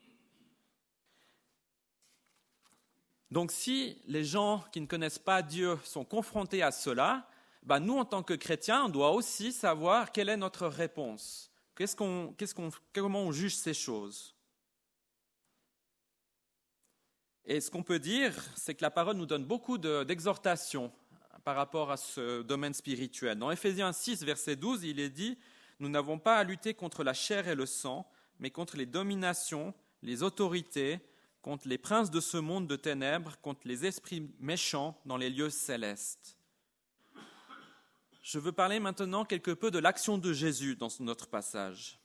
S6: Donc si les gens qui ne connaissent pas Dieu sont confrontés à cela, ben nous, en tant que chrétiens, on doit aussi savoir quelle est notre réponse. Qu'est-ce qu'on, qu'est-ce qu'on, comment on juge ces choses. Et ce qu'on peut dire, c'est que la parole nous donne beaucoup de, d'exhortations par rapport à ce domaine spirituel. Dans Éphésiens six, verset douze, il est dit « Nous n'avons pas à lutter contre la chair et le sang, mais contre les dominations, les autorités, contre les princes de ce monde de ténèbres, contre les esprits méchants dans les lieux célestes. » Je veux parler maintenant quelque peu de l'action de Jésus dans notre passage.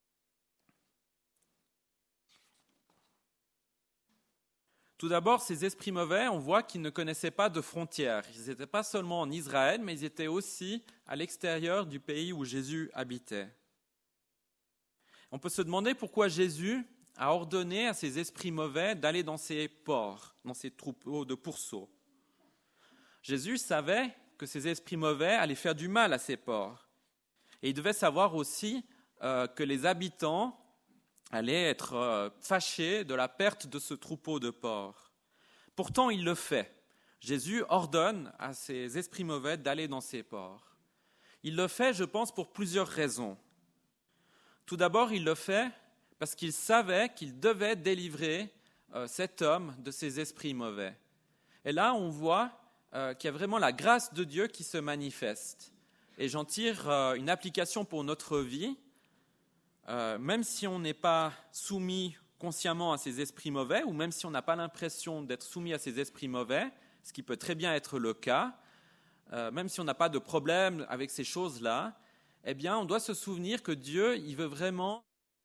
S6: Tout d'abord, ces esprits mauvais, on voit qu'ils ne connaissaient pas de frontières. Ils n'étaient pas seulement en Israël, mais ils étaient aussi à l'extérieur du pays où Jésus habitait. On peut se demander pourquoi Jésus a ordonné à ces esprits mauvais d'aller dans ces ports, dans ces troupeaux de pourceaux. Jésus savait que ces esprits mauvais allaient faire du mal à ces porcs. Et il devait savoir aussi euh, que les habitants allaient être euh, fâchés de la perte de ce troupeau de porcs. Pourtant, il le fait. Jésus ordonne à ces esprits mauvais d'aller dans ces ports. Il le fait, je pense, pour plusieurs raisons. Tout d'abord, il le fait parce qu'il savait qu'il devait délivrer euh, cet homme de ces esprits mauvais. Et là, on voit euh, qu'il y a vraiment la grâce de Dieu qui se manifeste. Et j'en tire euh, une application pour notre vie. Euh, même si on n'est pas soumis consciemment à ces esprits mauvais, ou même si on n'a pas l'impression d'être soumis à ces esprits mauvais, ce qui peut très bien être le cas, euh, même si on n'a pas de problème avec ces choses-là, eh bien, on doit se souvenir que Dieu, il veut vraiment,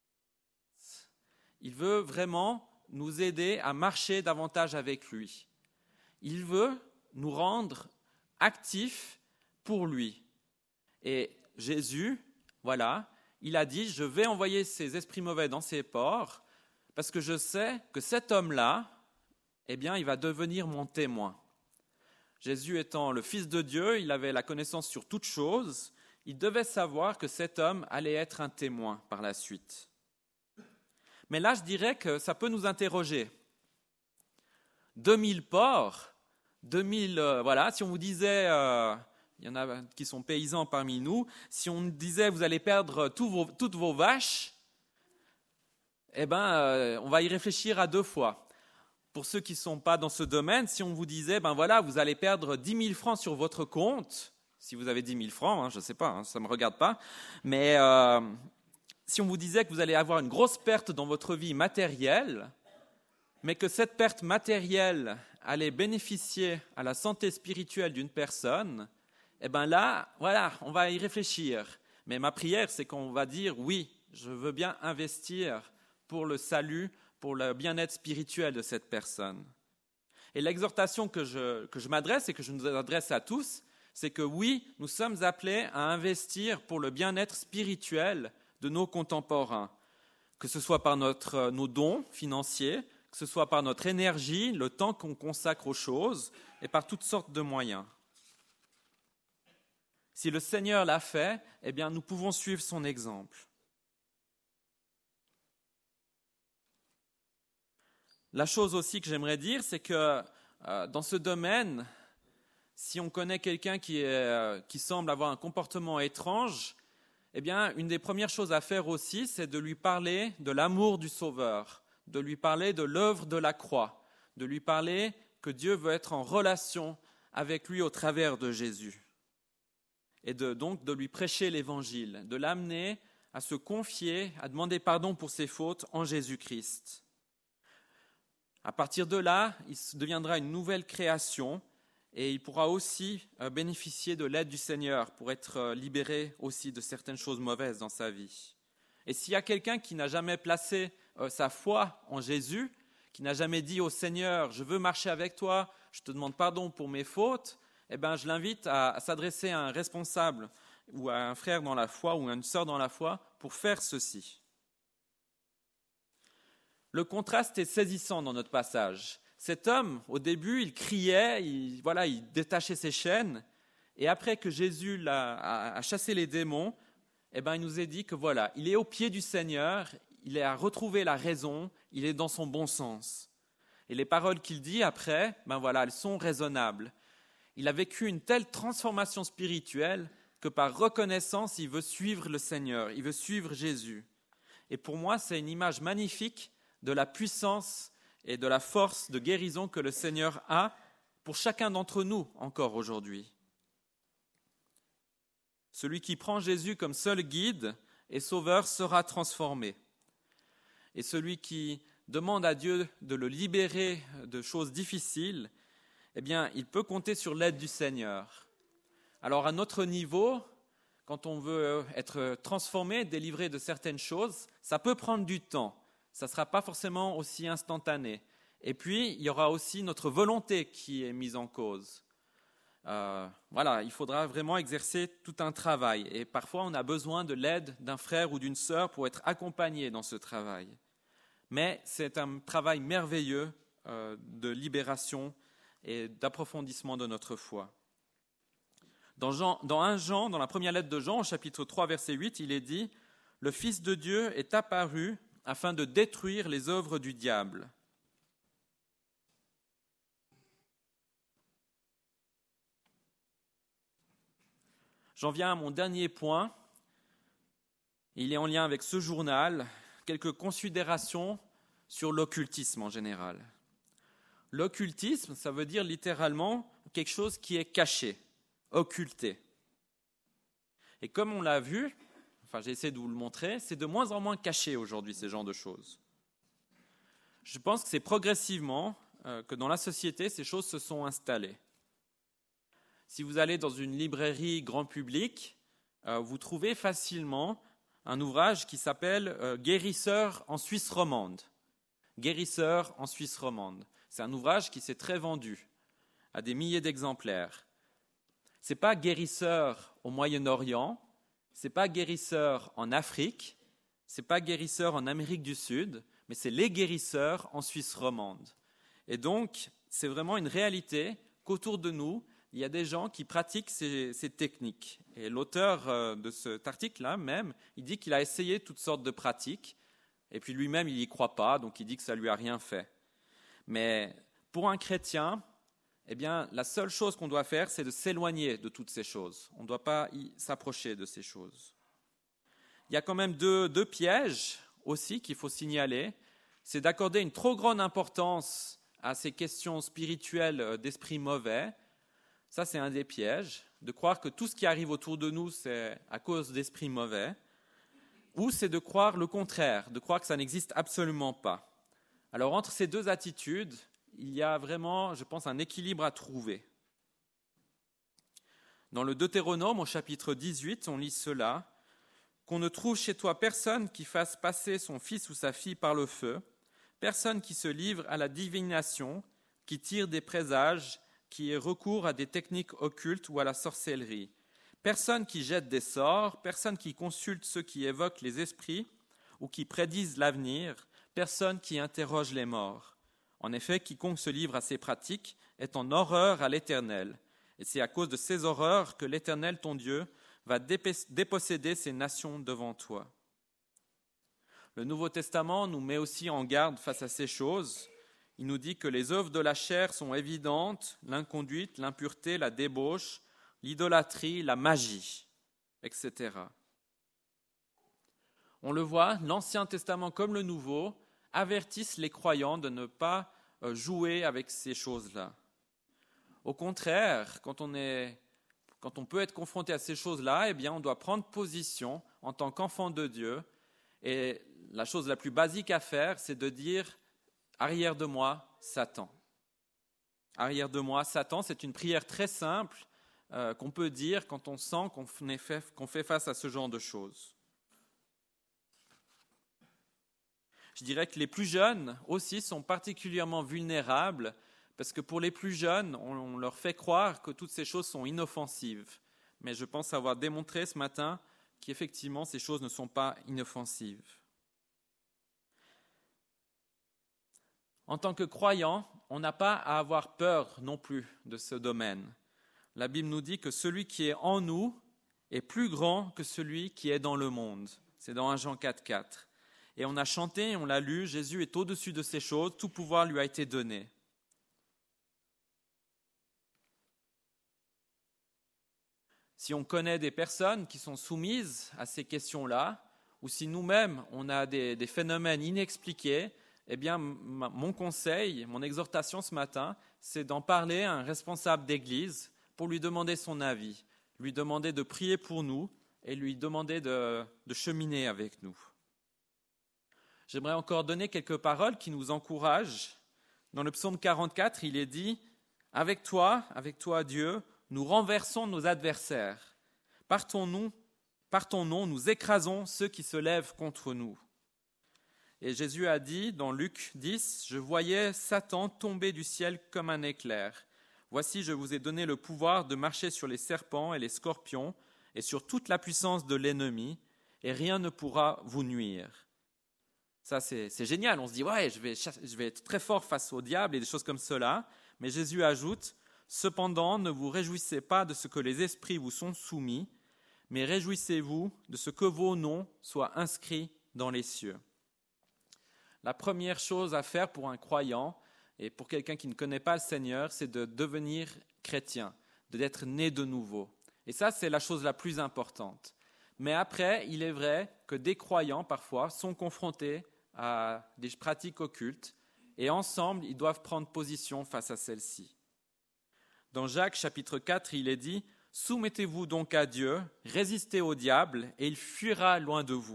S6: il veut vraiment nous aider à marcher davantage avec lui. Il veut nous rendre actifs pour lui. Et Jésus, voilà, il a dit, je vais envoyer ces esprits mauvais dans ces ports parce que je sais que cet homme-là, eh bien, il va devenir mon témoin. Jésus étant le Fils de Dieu, il avait la connaissance sur toutes choses. Il devait savoir que cet homme allait être un témoin par la suite. Mais là, je dirais que ça peut nous interroger. deux mille porcs, deux mille, euh, voilà, si on vous disait... Euh, il y en a qui sont paysans parmi nous. Si on disait vous allez perdre tous vos, toutes vos vaches, eh ben, euh, on va y réfléchir à deux fois. Pour ceux qui ne sont pas dans ce domaine, si on vous disait ben voilà, vous allez perdre dix mille francs sur votre compte, si vous avez dix mille francs, hein, je ne sais pas, hein, ça ne me regarde pas, mais euh, si on vous disait que vous allez avoir une grosse perte dans votre vie matérielle, mais que cette perte matérielle allait bénéficier à la santé spirituelle d'une personne, eh bien là, voilà, on va y réfléchir. Mais ma prière, c'est qu'on va dire, oui, je veux bien investir pour le salut, pour le bien-être spirituel de cette personne. Et l'exhortation que je, que je m'adresse et que je nous adresse à tous, c'est que oui, nous sommes appelés à investir pour le bien-être spirituel de nos contemporains, que ce soit par notre, nos dons financiers, que ce soit par notre énergie, le temps qu'on consacre aux choses, et par toutes sortes de moyens. Si le Seigneur l'a fait, eh bien, nous pouvons suivre son exemple. La chose aussi que j'aimerais dire, c'est que euh, dans ce domaine, si on connaît quelqu'un qui, est, euh, qui semble avoir un comportement étrange, eh bien, une des premières choses à faire aussi, c'est de lui parler de l'amour du Sauveur, de lui parler de l'œuvre de la croix, de lui parler que Dieu veut être en relation avec lui au travers de Jésus. Et de, donc de lui prêcher l'Évangile, de l'amener à se confier, à demander pardon pour ses fautes en Jésus-Christ. À partir de là, il deviendra une nouvelle création et il pourra aussi bénéficier de l'aide du Seigneur pour être libéré aussi de certaines choses mauvaises dans sa vie. Et s'il y a quelqu'un qui n'a jamais placé sa foi en Jésus, qui n'a jamais dit au Seigneur « Je veux marcher avec toi, je te demande pardon pour mes fautes », eh ben, je l'invite à, à s'adresser à un responsable ou à un frère dans la foi ou à une sœur dans la foi pour faire ceci. Le contraste est saisissant dans notre passage. Cet homme, au début, il criait, il, voilà, il détachait ses chaînes, et après que Jésus l'a, a, a chassé les démons, eh ben, il nous est dit que voilà, il est au pied du Seigneur, il a retrouvé la raison, il est dans son bon sens. Et les paroles qu'il dit après, ben voilà, elles sont raisonnables. Il a vécu une telle transformation spirituelle que par reconnaissance, il veut suivre le Seigneur, il veut suivre Jésus. Et pour moi, c'est une image magnifique de la puissance et de la force de guérison que le Seigneur a pour chacun d'entre nous encore aujourd'hui. Celui qui prend Jésus comme seul guide et sauveur sera transformé. Et celui qui demande à Dieu de le libérer de choses difficiles, eh bien, il peut compter sur l'aide du Seigneur. Alors, à notre niveau, quand on veut être transformé, délivré de certaines choses, ça peut prendre du temps. Ça ne sera pas forcément aussi instantané. Et puis, il y aura aussi notre volonté qui est mise en cause. Euh, voilà, il faudra vraiment exercer tout un travail. Et parfois, on a besoin de l'aide d'un frère ou d'une sœur pour être accompagné dans ce travail. Mais c'est un travail merveilleux euh, de libération et d'approfondissement de notre foi. Dans, Jean, dans un Jean, dans la première lettre de Jean, au chapitre trois, verset huit, il est dit « Le Fils de Dieu est apparu afin de détruire les œuvres du diable. » J'en viens à mon dernier point. Il est en lien avec ce journal. Quelques considérations sur l'occultisme en général. L'occultisme, ça veut dire littéralement quelque chose qui est caché, occulté. Et comme on l'a vu, enfin j'ai essayé de vous le montrer, c'est de moins en moins caché aujourd'hui ces genres de choses. Je pense que c'est progressivement euh, que dans la société, ces choses se sont installées. Si vous allez dans une librairie grand public, euh, vous trouvez facilement un ouvrage qui s'appelle euh, « Guérisseur en Suisse romande ». Guérisseur en Suisse romande. C'est un ouvrage qui s'est très vendu, à des milliers d'exemplaires. Ce n'est pas guérisseur au Moyen-Orient, ce n'est pas guérisseur en Afrique, ce n'est pas guérisseur en Amérique du Sud, mais c'est les guérisseurs en Suisse romande. Et donc, c'est vraiment une réalité qu'autour de nous, il y a des gens qui pratiquent ces, ces techniques. Et l'auteur euh, de cet article-là même, il dit qu'il a essayé toutes sortes de pratiques, et puis lui-même, il n'y croit pas, donc il dit que ça ne lui a rien fait. Mais pour un chrétien, eh bien, la seule chose qu'on doit faire, c'est de s'éloigner de toutes ces choses. On ne doit pas y s'approcher de ces choses. Il y a quand même deux, deux pièges aussi qu'il faut signaler. C'est d'accorder une trop grande importance à ces questions spirituelles d'esprit mauvais. Ça, c'est un des pièges, de croire que tout ce qui arrive autour de nous, c'est à cause d'esprits mauvais. Ou c'est de croire le contraire, de croire que ça n'existe absolument pas. Alors, entre ces deux attitudes, il y a vraiment, je pense, un équilibre à trouver. Dans le Deutéronome, au chapitre dix-huit, on lit cela. « Qu'on ne trouve chez toi personne qui fasse passer son fils ou sa fille par le feu, personne qui se livre à la divination, qui tire des présages, qui ait recours à des techniques occultes ou à la sorcellerie. Personne qui jette des sorts, personne qui consulte ceux qui évoquent les esprits ou qui prédisent l'avenir, personne qui interroge les morts. En effet, quiconque se livre à ces pratiques est en horreur à l'Éternel. Et c'est à cause de ces horreurs que l'Éternel, ton Dieu, va déposséder ces nations devant toi. » Le Nouveau Testament nous met aussi en garde face à ces choses. Il nous dit que les œuvres de la chair sont évidentes, l'inconduite, l'impureté, la débauche, l'idolâtrie, la magie, et cetera. On le voit, l'Ancien Testament comme le Nouveau avertissent les croyants de ne pas jouer avec ces choses-là. Au contraire, quand on, est, quand on peut être confronté à ces choses-là, eh bien, on doit prendre position en tant qu'enfant de Dieu. Et la chose la plus basique à faire, c'est de dire « Arrière de moi, Satan ». Arrière de moi, Satan, c'est une prière très simple euh, qu'on peut dire quand on sent qu'on fait, qu'on fait face à ce genre de choses. Je dirais que les plus jeunes aussi sont particulièrement vulnérables parce que pour les plus jeunes, on, on leur fait croire que toutes ces choses sont inoffensives. mais je pense avoir démontré ce matin qu'effectivement ces choses ne sont pas inoffensives. En tant que croyant, on n'a pas à avoir peur non plus de ce domaine. La Bible nous dit que celui qui est en nous est plus grand que celui qui est dans le monde. C'est dans un Jean quatre, quatre. Et on a chanté, on l'a lu, Jésus est au-dessus de ces choses, tout pouvoir lui a été donné. Si on connaît des personnes qui sont soumises à ces questions-là, ou si nous-mêmes on a des, des phénomènes inexpliqués, eh bien, mon conseil, mon exhortation ce matin, c'est d'en parler à un responsable d'église pour lui demander son avis, lui demander de prier pour nous et lui demander de, de cheminer avec nous. J'aimerais encore donner quelques paroles qui nous encouragent. Dans le psaume quarante-quatre, il est dit « Avec toi, avec toi Dieu, nous renversons nos adversaires. Par ton nom, par ton nom, nous écrasons ceux qui se lèvent contre nous. » Et Jésus a dit dans Luc dix, « Je voyais Satan tomber du ciel comme un éclair. Voici, je vous ai donné le pouvoir de marcher sur les serpents et les scorpions et sur toute la puissance de l'ennemi, et rien ne pourra vous nuire. » Ça, c'est, c'est génial. On se dit, ouais, je vais, je vais être très fort face au diable et des choses comme cela. Mais Jésus ajoute, « Cependant, ne vous réjouissez pas de ce que les esprits vous sont soumis, mais réjouissez-vous de ce que vos noms soient inscrits dans les cieux. » La première chose à faire pour un croyant et pour quelqu'un qui ne connaît pas le Seigneur, c'est de devenir chrétien, d'être né de nouveau. Et ça, c'est la chose la plus importante. Mais après, il est vrai que des croyants, parfois, sont confrontés à des pratiques occultes et ensemble, ils doivent prendre position face à celles-ci. Dans Jacques chapitre quatre, il est dit « Soumettez-vous donc à Dieu, résistez au diable et il fuira loin de vous. »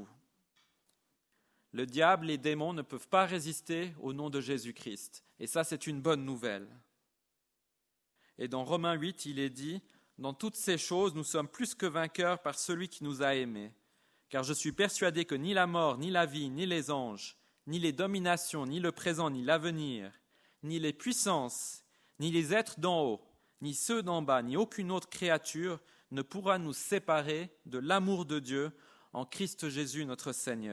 S6: Le diable, les démons ne peuvent pas résister au nom de Jésus-Christ. Et ça, c'est une bonne nouvelle. Et dans Romains huit, il est dit « Dans toutes ces choses, nous sommes plus que vainqueurs par celui qui nous a aimés. Car je suis persuadé que ni la mort, ni la vie, ni les anges, ni les dominations, ni le présent, ni l'avenir, ni les puissances, ni les êtres d'en haut, ni ceux d'en bas, ni aucune autre créature ne pourra nous séparer de l'amour de Dieu en Christ Jésus notre Seigneur. »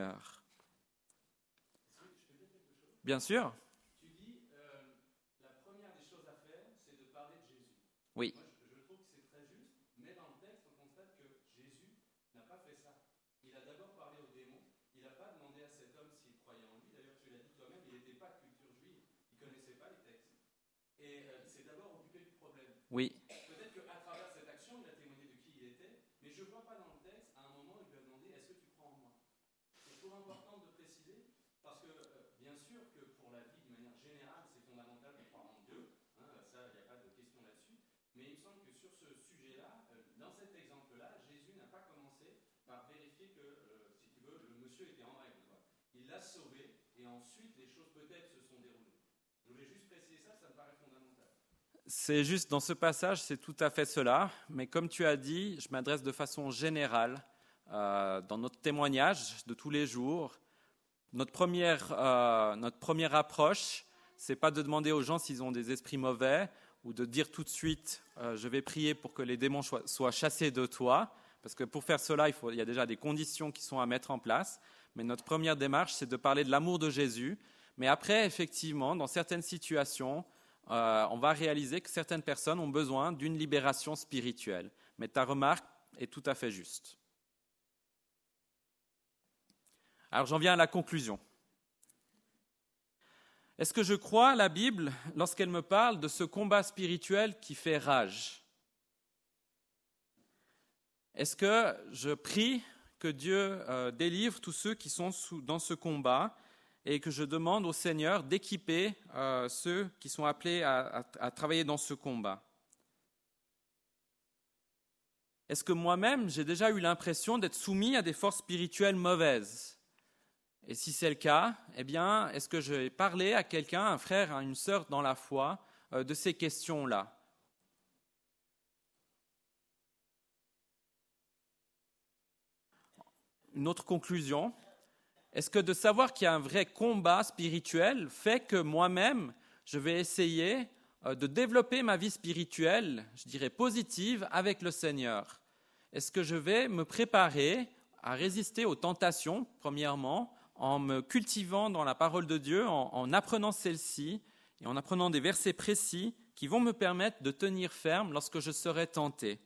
S6: Bien sûr.
S3: Tu dis, euh, la première des choses à faire, c'est de parler de Jésus.
S6: Oui.
S3: Moi, je, je trouve que c'est très juste, mais dans le texte, on constate que Jésus n'a pas fait ça. Il a d'abord parlé aux démons, il n'a pas demandé à cet homme s'il croyait en lui. D'ailleurs, tu l'as dit toi-même, il n'était pas de culture juive, il ne connaissait pas les textes. Et euh, il s'est d'abord occupé du problème.
S6: Oui.
S3: Peut-être qu'à travers cette action, il a témoigné de qui il était, mais je ne vois pas dans le texte, à un moment, il lui a demandé « Est-ce que tu crois en moi ?» C'est toujours important de préciser, parce que, euh, bien sûr, que pour la vie, de manière générale, c'est fondamental de croire en Dieu, hein, ça, il n'y a pas de question là-dessus, mais il me semble que sur ce sujet-là, euh, dans cet exemple-là, Jésus n'a pas commencé par vérifier que, euh, si tu veux, le monsieur était en règle, quoi. Il l'a sauvé, et ensuite, les choses peut-être se sont déroulées. Je voulais juste préciser ça, ça me paraît fondamental.
S6: C'est juste, dans ce passage, c'est tout à fait cela, mais comme tu as dit, je m'adresse de façon générale, euh, dans notre témoignage de tous les jours. Notre première, euh, notre première approche, ce n'est pas de demander aux gens s'ils ont des esprits mauvais ou de dire tout de suite euh, « je vais prier pour que les démons soient, soient chassés de toi », parce que pour faire cela, il, faut, il y a déjà des conditions qui sont à mettre en place. Mais notre première démarche, c'est de parler de l'amour de Jésus. Mais après, effectivement, dans certaines situations, euh, on va réaliser que certaines personnes ont besoin d'une libération spirituelle. Mais ta remarque est tout à fait juste. Alors j'en viens à la conclusion. Est-ce que je crois la Bible lorsqu'elle me parle de ce combat spirituel qui fait rage ? Est-ce que je prie que Dieu euh, délivre tous ceux qui sont sous, dans ce combat et que je demande au Seigneur d'équiper euh, ceux qui sont appelés à, à, à travailler dans ce combat ? Est-ce que moi-même, j'ai déjà eu l'impression d'être soumis à des forces spirituelles mauvaises ? Et si c'est le cas, eh bien, est-ce que j'ai parlé à quelqu'un, un frère, une sœur dans la foi, euh, de ces questions-là ? Une autre conclusion, est-ce que de savoir qu'il y a un vrai combat spirituel fait que moi-même, je vais essayer euh, de développer ma vie spirituelle, je dirais positive, avec le Seigneur ? est-ce que je vais me préparer à résister aux tentations, premièrement, en me cultivant dans la parole de Dieu, en, en apprenant celle-ci et en apprenant des versets précis qui vont me permettre de tenir ferme lorsque je serai tenté.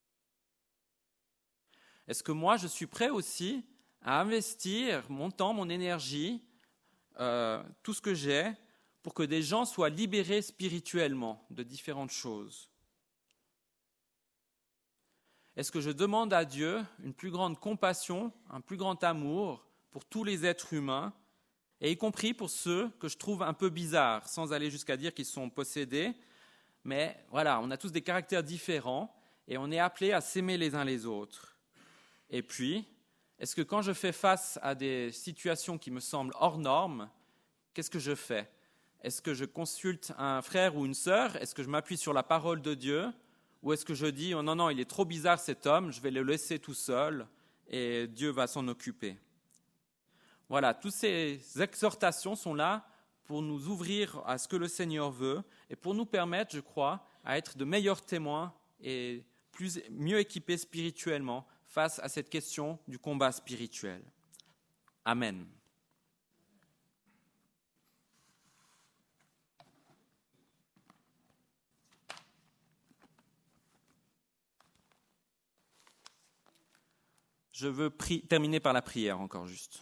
S6: Est-ce que moi, je suis prêt aussi à investir mon temps, mon énergie, euh, tout ce que j'ai, pour que des gens soient libérés spirituellement de différentes choses? Est-ce que je demande à Dieu une plus grande compassion, un plus grand amour pour tous les êtres humains, et y compris pour ceux que je trouve un peu bizarres, sans aller jusqu'à dire qu'ils sont possédés, mais voilà, on a tous des caractères différents et on est appelés à s'aimer les uns les autres. Et puis, est-ce que quand je fais face à des situations qui me semblent hors normes, qu'est-ce que je fais? Est-ce que je consulte un frère ou une sœur? Est-ce que je m'appuie sur la parole de Dieu? Ou est-ce que je dis, oh non, non, il est trop bizarre cet homme, je vais le laisser tout seul et Dieu va s'en occuper? Voilà, toutes ces exhortations sont là pour nous ouvrir à ce que le Seigneur veut et pour nous permettre, je crois, à être de meilleurs témoins et plus, mieux équipés spirituellement face à cette question du combat spirituel. Amen. Je veux pri- terminer par la prière encore juste.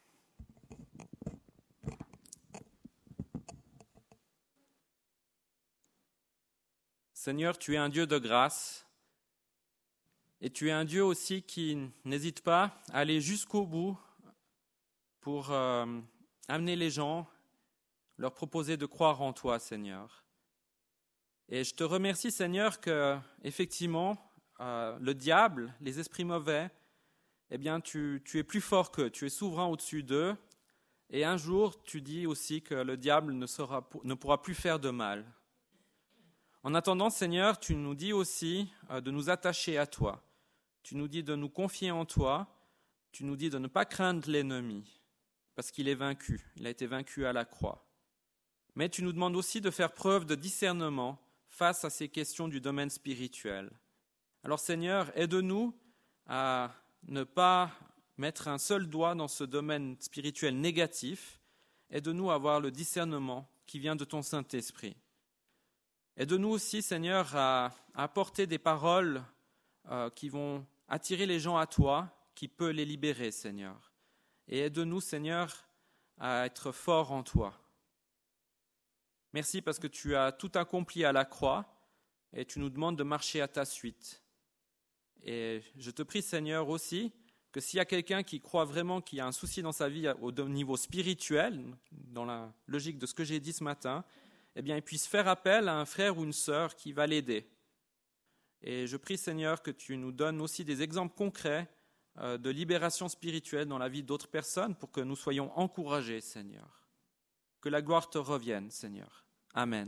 S6: Seigneur, tu es un Dieu de grâce et tu es un Dieu aussi qui n'hésite pas à aller jusqu'au bout pour euh, amener les gens, leur proposer de croire en toi, Seigneur. Et je te remercie, Seigneur, que effectivement, euh, le diable, les esprits mauvais, eh bien, tu, tu es plus fort qu'eux, tu es souverain au-dessus d'eux. Et un jour, tu dis aussi que le diable ne, sera, ne pourra plus faire de mal. En attendant, Seigneur, tu nous dis aussi euh, de nous attacher à toi. Tu nous dis de nous confier en toi. Tu nous dis de ne pas craindre l'ennemi, parce qu'il est vaincu. Il a été vaincu à la croix. Mais tu nous demandes aussi de faire preuve de discernement face à ces questions du domaine spirituel. Alors, Seigneur, aide-nous à ne pas mettre un seul doigt dans ce domaine spirituel négatif. Aide-nous à avoir le discernement qui vient de ton Saint-Esprit. Aide-nous aussi, Seigneur, à, à apporter des paroles euh, qui vont attirer les gens à toi, qui peut les libérer, Seigneur. Et aide-nous, Seigneur, à être forts en toi. Merci parce que tu as tout accompli à la croix et tu nous demandes de marcher à ta suite. Et je te prie, Seigneur, aussi, que s'il y a quelqu'un qui croit vraiment qu'il y a un souci dans sa vie au niveau spirituel, dans la logique de ce que j'ai dit ce matin, eh bien, il puisse faire appel à un frère ou une sœur qui va l'aider. Et je prie, Seigneur, que tu nous donnes aussi des exemples concrets euh, de libération spirituelle dans la vie d'autres personnes pour que nous soyons encouragés, Seigneur. Que la gloire te revienne, Seigneur. Amen.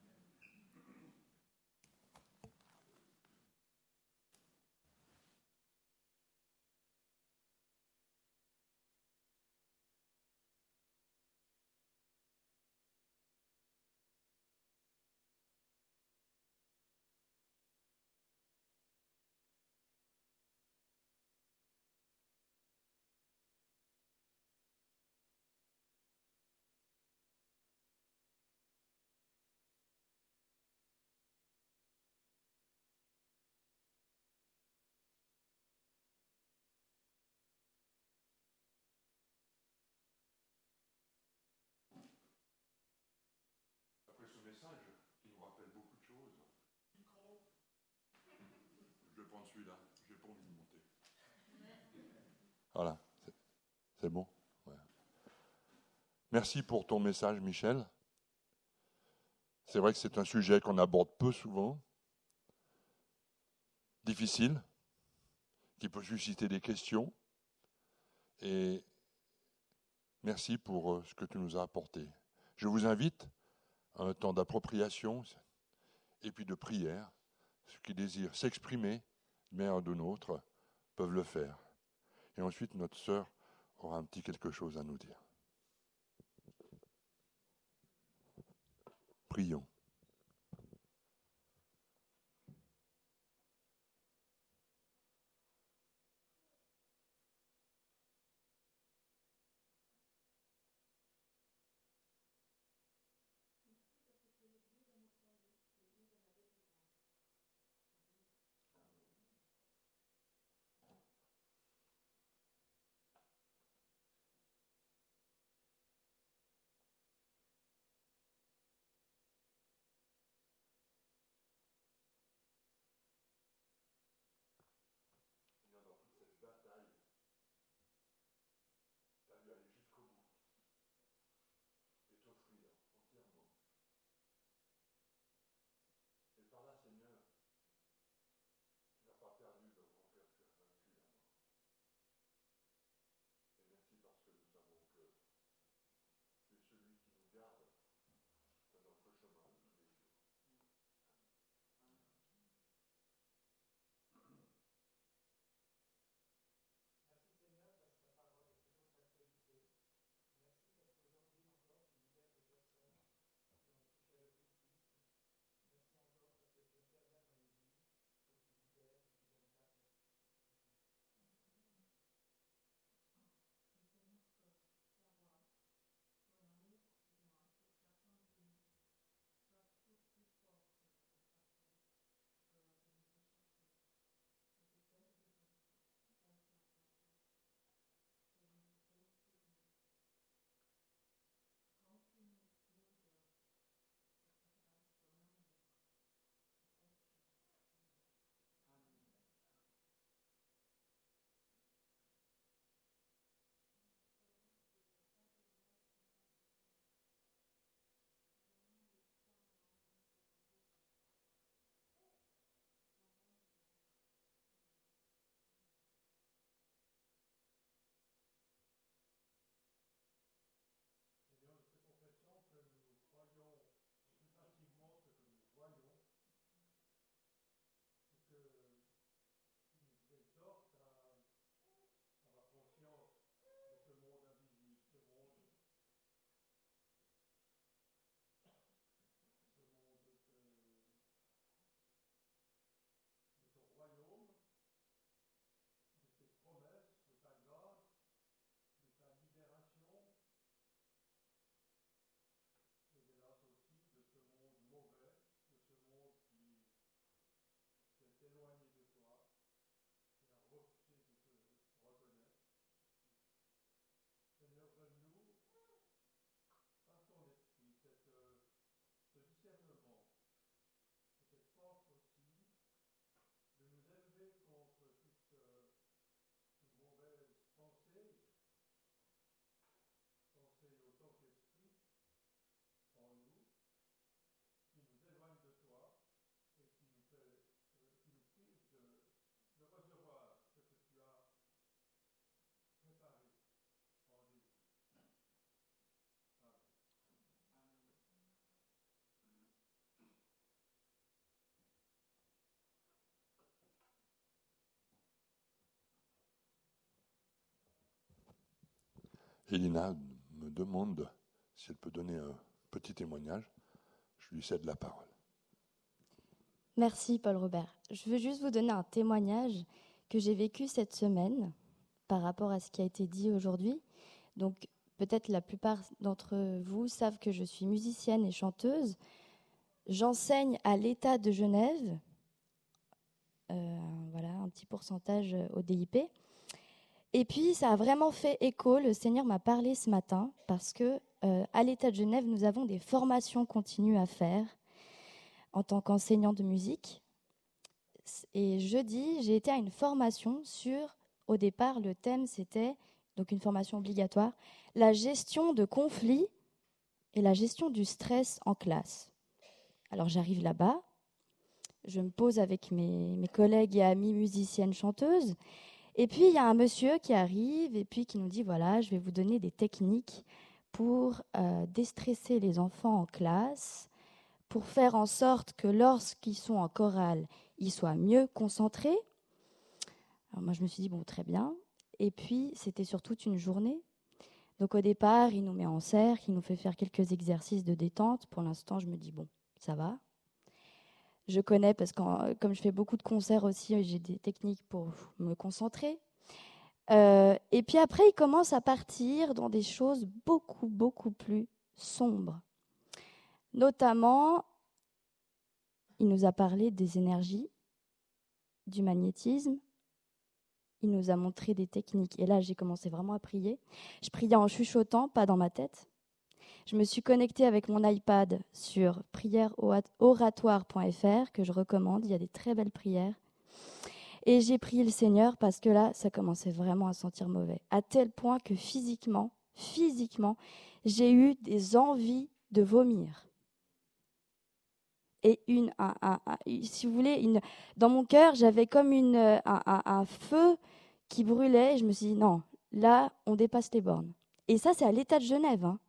S1: Après ce message, qui nous rappelle beaucoup de choses, je vais prendre celui-là, je n'ai pas envie de monter. Voilà, c'est, c'est bon. Ouais. Merci pour ton message, Michel. C'est vrai que c'est un sujet qu'on aborde peu souvent, difficile, qui peut susciter des questions. Et merci pour ce que tu nous as apporté. Je vous invite à un temps d'appropriation et puis de prière. Ceux qui désirent s'exprimer, mais un de nôtre, peuvent le faire. Et ensuite, notre sœur aura un petit quelque chose à nous dire. Prions. Elina me demande si elle peut donner un petit témoignage. Je lui cède la parole.
S7: Merci Paul Robert. Je veux juste vous donner un témoignage que j'ai vécu cette semaine par rapport à ce qui a été dit aujourd'hui. Donc peut-être la plupart d'entre vous savent que je suis musicienne et chanteuse. J'enseigne à l'État de Genève, euh, voilà, un petit pourcentage au D I P. Et puis ça a vraiment fait écho, le Seigneur m'a parlé ce matin parce que euh, à l'État de Genève, nous avons des formations continues à faire en tant qu'enseignant de musique. Et jeudi, j'ai été à une formation sur, au départ, le thème c'était, donc une formation obligatoire, la gestion de conflits et la gestion du stress en classe. Alors j'arrive là-bas, je me pose avec mes, mes collègues et amis musiciennes chanteuses, et puis il y a un monsieur qui arrive et puis qui nous dit, voilà, je vais vous donner des techniques pour euh, déstresser les enfants en classe, pour faire en sorte que lorsqu'ils sont en chorale, ils soient mieux concentrés. Alors moi, je me suis dit, bon, très bien. Et puis, c'était sur toute une journée. Donc au départ, il nous met en cercle, il nous fait faire quelques exercices de détente. Pour l'instant, je me dis, bon, ça va. Je connais, parce que comme je fais beaucoup de concerts aussi, j'ai des techniques pour me concentrer. Euh, et puis après, il commence à partir dans des choses beaucoup, beaucoup plus sombres. Notamment, il nous a parlé des énergies, du magnétisme. Il nous a montré des techniques. Et là, j'ai commencé vraiment à prier. Je priais en chuchotant, pas dans ma tête. Je me suis connectée avec mon iPad sur prière oratoire point f r, que je recommande. Il y a des très belles prières. Et j'ai prié le Seigneur parce que là, ça commençait vraiment à sentir mauvais. À tel point que physiquement, physiquement, j'ai eu des envies de vomir. Et une, un, un, un, si vous voulez, une, dans mon cœur, j'avais comme une, un, un, un feu qui brûlait. Et je me suis dit, non, là, on dépasse les bornes. Et ça, c'est à l'État de Genève. Hein.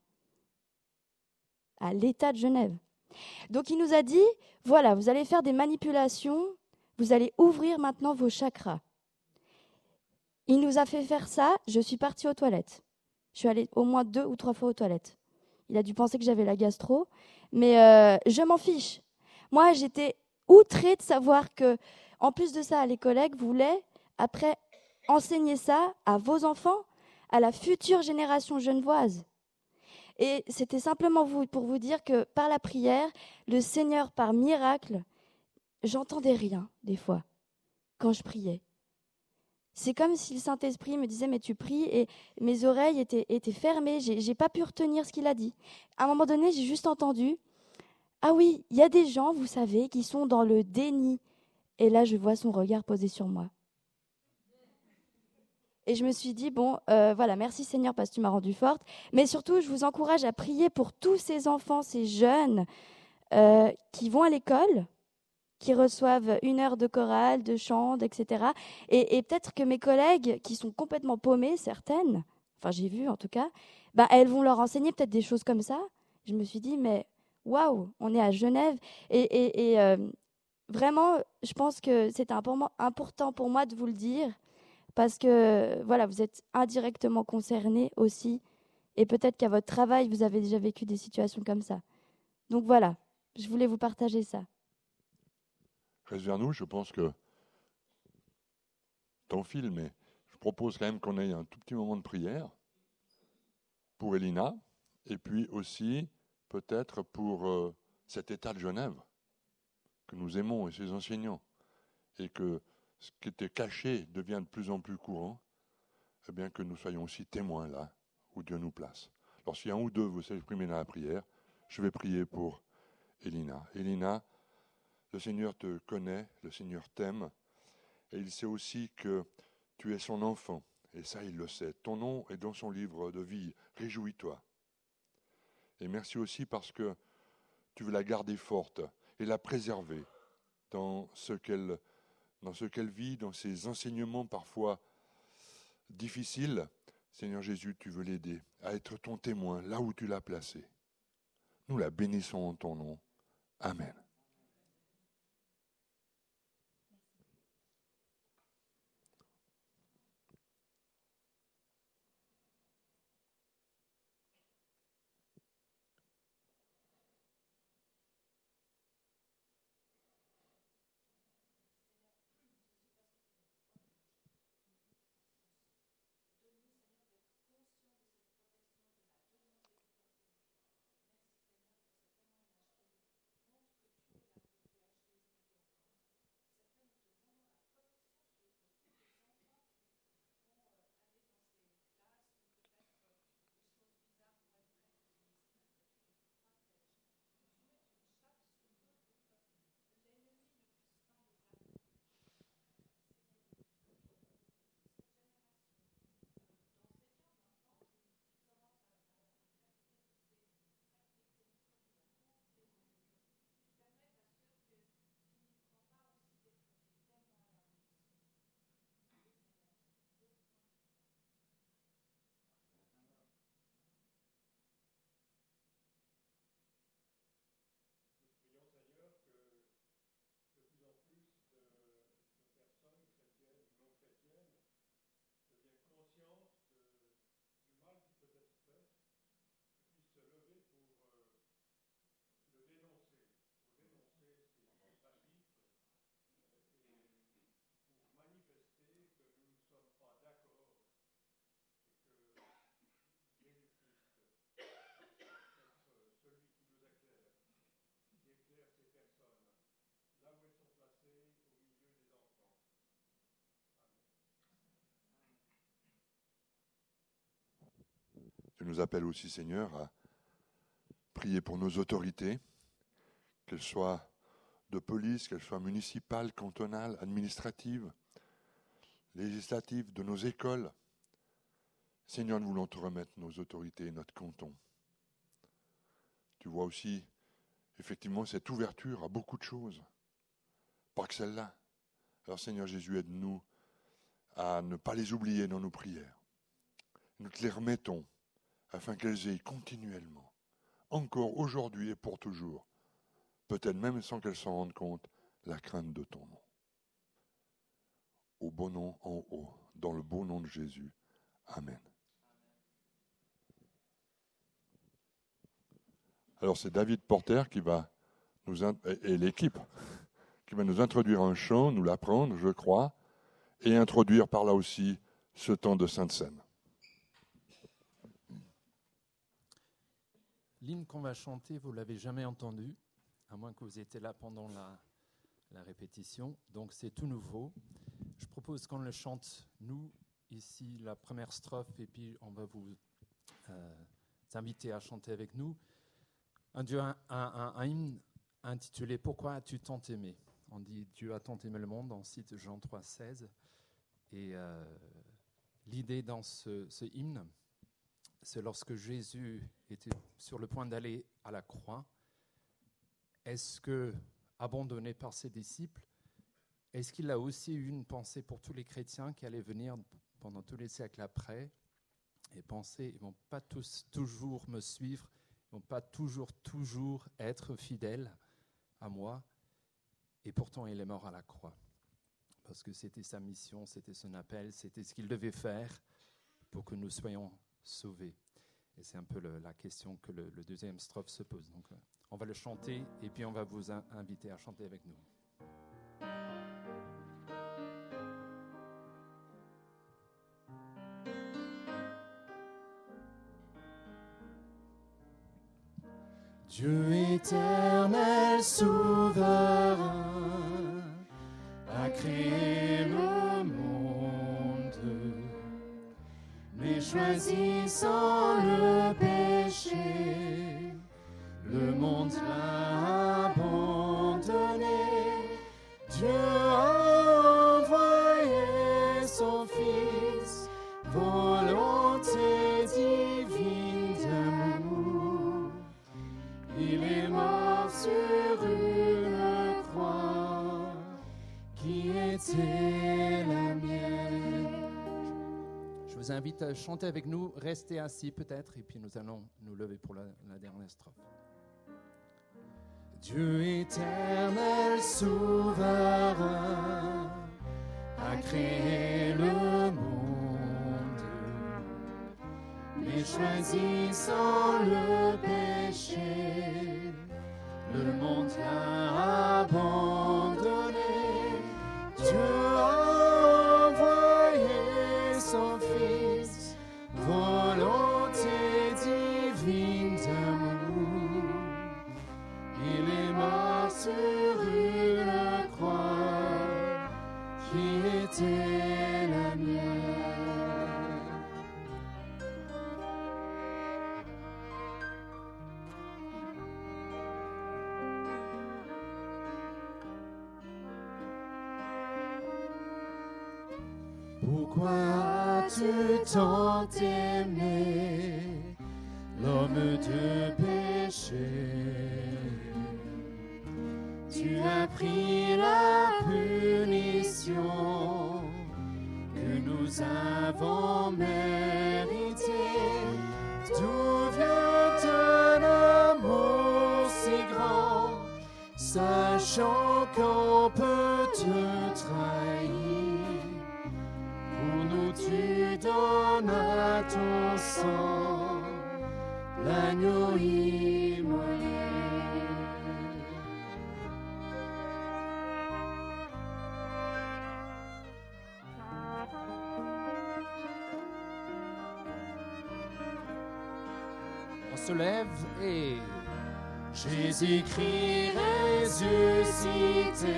S7: À l'État de Genève. Donc, il nous a dit, voilà, vous allez faire des manipulations, vous allez ouvrir maintenant vos chakras. Il nous a fait faire ça, je suis partie aux toilettes. Je suis allée au moins deux ou trois fois aux toilettes. Il a dû penser que j'avais la gastro, mais euh, je m'en fiche. Moi, j'étais outrée de savoir que, en plus de ça, les collègues voulaient, après, enseigner ça à vos enfants, à la future génération genevoise. Et c'était simplement vous, pour vous dire que, par la prière, le Seigneur, par miracle, j'entendais rien, des fois, quand je priais. C'est comme si le Saint-Esprit me disait, mais tu pries, et mes oreilles étaient, étaient fermées, j'ai, j'ai pas pu retenir ce qu'il a dit. À un moment donné, j'ai juste entendu, ah oui, il y a des gens, vous savez, qui sont dans le déni. Et là, je vois son regard posé sur moi. Et je me suis dit, bon, euh, voilà, merci Seigneur parce que tu m'as rendue forte. Mais surtout, je vous encourage à prier pour tous ces enfants, ces jeunes euh, qui vont à l'école, qui reçoivent une heure de chorale, de chant, et cetera. Et, et peut-être que mes collègues, qui sont complètement paumées, certaines, enfin j'ai vu en tout cas, ben, elles vont leur enseigner peut-être des choses comme ça. Je me suis dit, mais waouh, on est à Genève. Et, et, et euh, vraiment, je pense que c'est important pour moi de vous le dire, parce que voilà, vous êtes indirectement concernés aussi. Et peut-être qu'à votre travail, vous avez déjà vécu des situations comme ça. Donc voilà, je voulais vous partager ça.
S1: Reste vers nous, je pense que ton fil, mais je propose quand même qu'on ait un tout petit moment de prière pour Elina, et puis aussi peut-être pour euh, cet État de Genève que nous aimons et ses enseignants, et que ce qui était caché devient de plus en plus courant, eh bien que nous soyons aussi témoins là où Dieu nous place. Alors si un ou deux veut s'exprimer dans la prière, je vais prier pour Elina. Elina, le Seigneur te connaît, le Seigneur t'aime, et il sait aussi que tu es son enfant, et ça il le sait. Ton nom est dans son livre de vie, réjouis-toi. Et merci aussi parce que tu veux la garder forte et la préserver dans ce qu'elle, dans ce qu'elle vit, dans ses enseignements parfois difficiles. Seigneur Jésus, tu veux l'aider à être ton témoin là où tu l'as placé. Nous la bénissons en ton nom. Amen. Tu nous appelles aussi, Seigneur, à prier pour nos autorités, qu'elles soient de police, qu'elles soient municipales, cantonales, administratives, législatives, de nos écoles. Seigneur, nous voulons te remettre nos autorités et notre canton. Tu vois aussi, effectivement, cette ouverture à beaucoup de choses, pas que celle-là. Alors, Seigneur Jésus, aide-nous à ne pas les oublier dans nos prières. Nous te les remettons afin qu'elles aient continuellement, encore aujourd'hui et pour toujours, peut-être même sans qu'elles s'en rendent compte, la crainte de ton nom. Au bon nom en haut, dans le beau nom de Jésus. Amen. Alors c'est David Porter qui va nous et l'équipe qui va nous introduire un chant, nous l'apprendre, je crois, et introduire par là aussi ce temps de Sainte Seine.
S3: L'hymne qu'on va chanter, vous ne l'avez jamais entendu, à moins que vous étiez là pendant la, la répétition. Donc c'est tout nouveau. Je propose qu'on le chante, nous, ici, la première strophe, et puis on va vous euh, inviter à chanter avec nous. Un, Dieu, un, un, un hymne intitulé « Pourquoi as-tu tant aimé ?» On dit « Dieu a tant aimé le monde », on cite Jean trois seize. Et euh, l'idée dans ce, ce hymne, c'est lorsque Jésus était sur le point d'aller à la croix, est-ce que, abandonné par ses disciples, est-ce qu'il a aussi eu une pensée pour tous les chrétiens qui allaient venir pendant tous les siècles après et penser, ils ne vont pas tous toujours me suivre, ils ne vont pas toujours, toujours être fidèles à moi, et pourtant il est mort à la croix. Parce que c'était sa mission, c'était son appel, c'était ce qu'il devait faire pour que nous soyons sauvés. Et c'est un peu le, la question que le, le deuxième strophe se pose. Donc, on va le chanter et puis on va vous in- inviter à chanter avec nous.
S2: Dieu éternel, souverain, a créé le monde, mais choisissant le péché, le monde l'a abandonné. Dieu a envoyé son Fils, volonté divine d'amour. Il est mort sur une croix qui était la mienne.
S3: Je vous invite à chanter avec nous, restez assis peut-être, et puis nous allons nous lever pour la, la dernière strophe.
S2: Dieu éternel, souverain, a créé le monde, mais choisissant le péché, le monde l'a abandonné. Dieu a envoyé son Fils, volonté divine d'amour. Il est mort sur une croix qui était la mienne. Pourquoi as-tu tant aimé l'homme de péché? Tu as pris la punition que nous avons méritée. D'où vient un amour si grand, sachant qu'on peut te trahir? Pour nous tu donnes à ton sang l'agneau immolé.
S3: On se lève et
S2: Jésus-Christ ressuscité,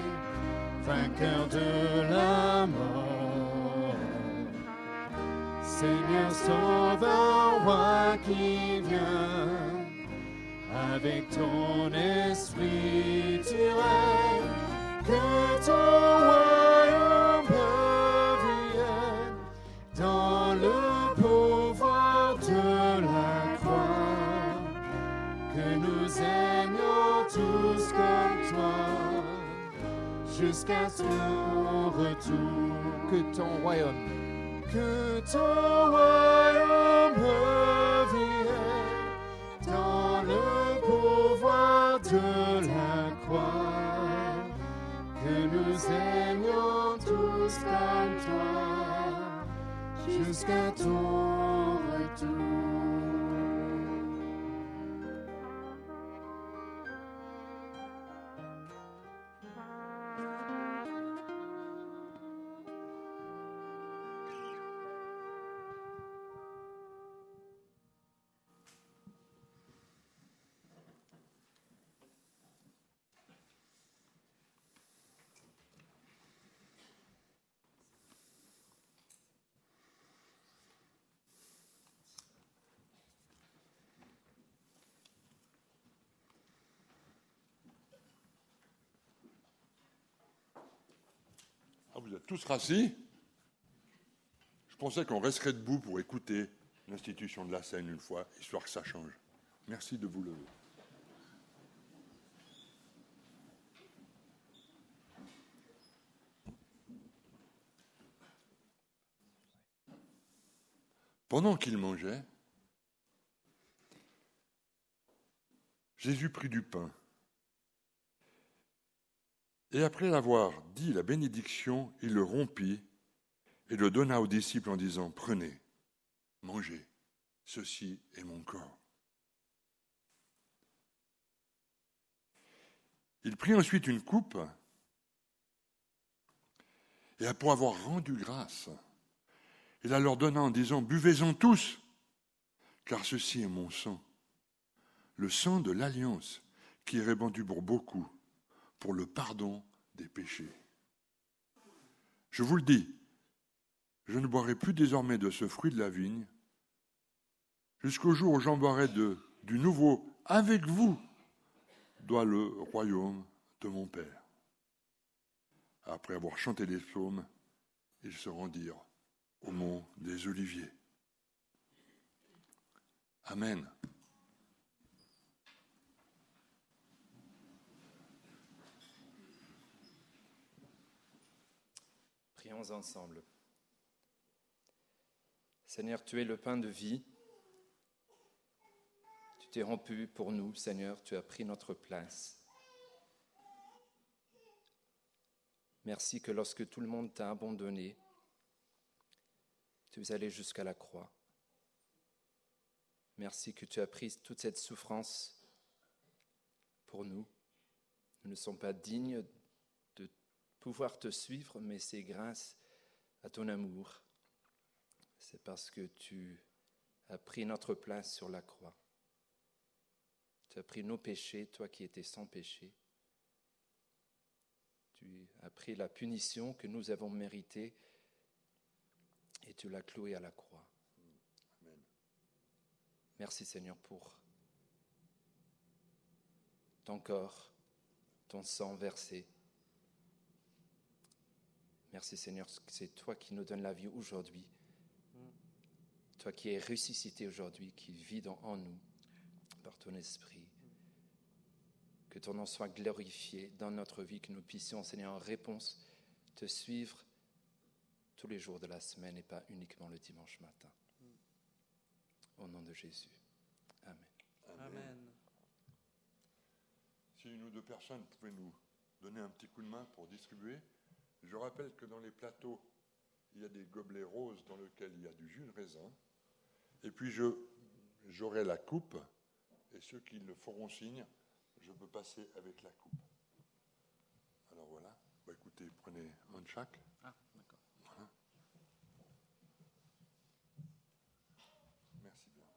S2: vainqueur de la mort, Seigneur, sauveur, roi qui vient. Avec ton esprit tu règnes, que ton royaume vienne dans le pouvoir de la croix, que nous aimions tous comme toi, jusqu'à ton retour.
S3: Que ton royaume,
S2: Que ton royaume vienne dans le pouvoir de la croix, que nous aimions tous comme toi, jusqu'à ton retour.
S1: Vous êtes tous rassis. Je pensais qu'on resterait debout pour écouter l'institution de la scène une fois, histoire que ça change. Merci de vous lever. Pendant qu'il mangeait, Jésus prit du pain. Et après l'avoir dit la bénédiction, il le rompit et le donna aux disciples en disant « Prenez, mangez, ceci est mon corps. » Il prit ensuite une coupe et après avoir rendu grâce, il la leur donna en disant « Buvez-en tous, car ceci est mon sang, le sang de l'alliance qui est répandu pour beaucoup, pour le pardon des péchés. Je vous le dis, je ne boirai plus désormais de ce fruit de la vigne, jusqu'au jour où j'en boirai de, du nouveau avec vous, dans le royaume de mon Père. » Après avoir chanté les psaumes, ils se rendirent au mont des Oliviers. Amen.
S3: Prions ensemble. Seigneur, tu es le pain de vie. Tu t'es rompu pour nous, Seigneur, tu as pris notre place. Merci que lorsque tout le monde t'a abandonné, tu es allé jusqu'à la croix. Merci que tu as pris toute cette souffrance pour nous. Nous ne sommes pas dignes de pouvoir te suivre, mais c'est grâce à ton amour. C'est parce que tu as pris notre place sur la croix. Tu as pris nos péchés, toi qui étais sans péché. Tu as pris la punition que nous avons méritée et tu l'as clouée à la croix.
S1: Amen.
S3: Merci Seigneur pour ton corps, ton sang versé. Merci Seigneur, c'est toi qui nous donnes la vie aujourd'hui. Toi qui es ressuscité aujourd'hui, qui vis dans, en nous par ton esprit. Que ton nom soit glorifié dans notre vie, que nous puissions, Seigneur, en réponse, te suivre tous les jours de la semaine et pas uniquement le dimanche matin. Au nom de Jésus. Amen.
S1: Amen.
S6: Amen.
S1: Si une ou deux personnes pouvaient nous donner un petit coup de main pour distribuer. Je rappelle que dans les plateaux, il y a des gobelets roses dans lesquels il y a du jus de raisin. Et puis je, j'aurai la coupe, et ceux qui le feront signe, je peux passer avec la coupe. Alors voilà, bah écoutez, prenez un de chaque.
S6: Ah, d'accord.
S1: Voilà. Merci bien.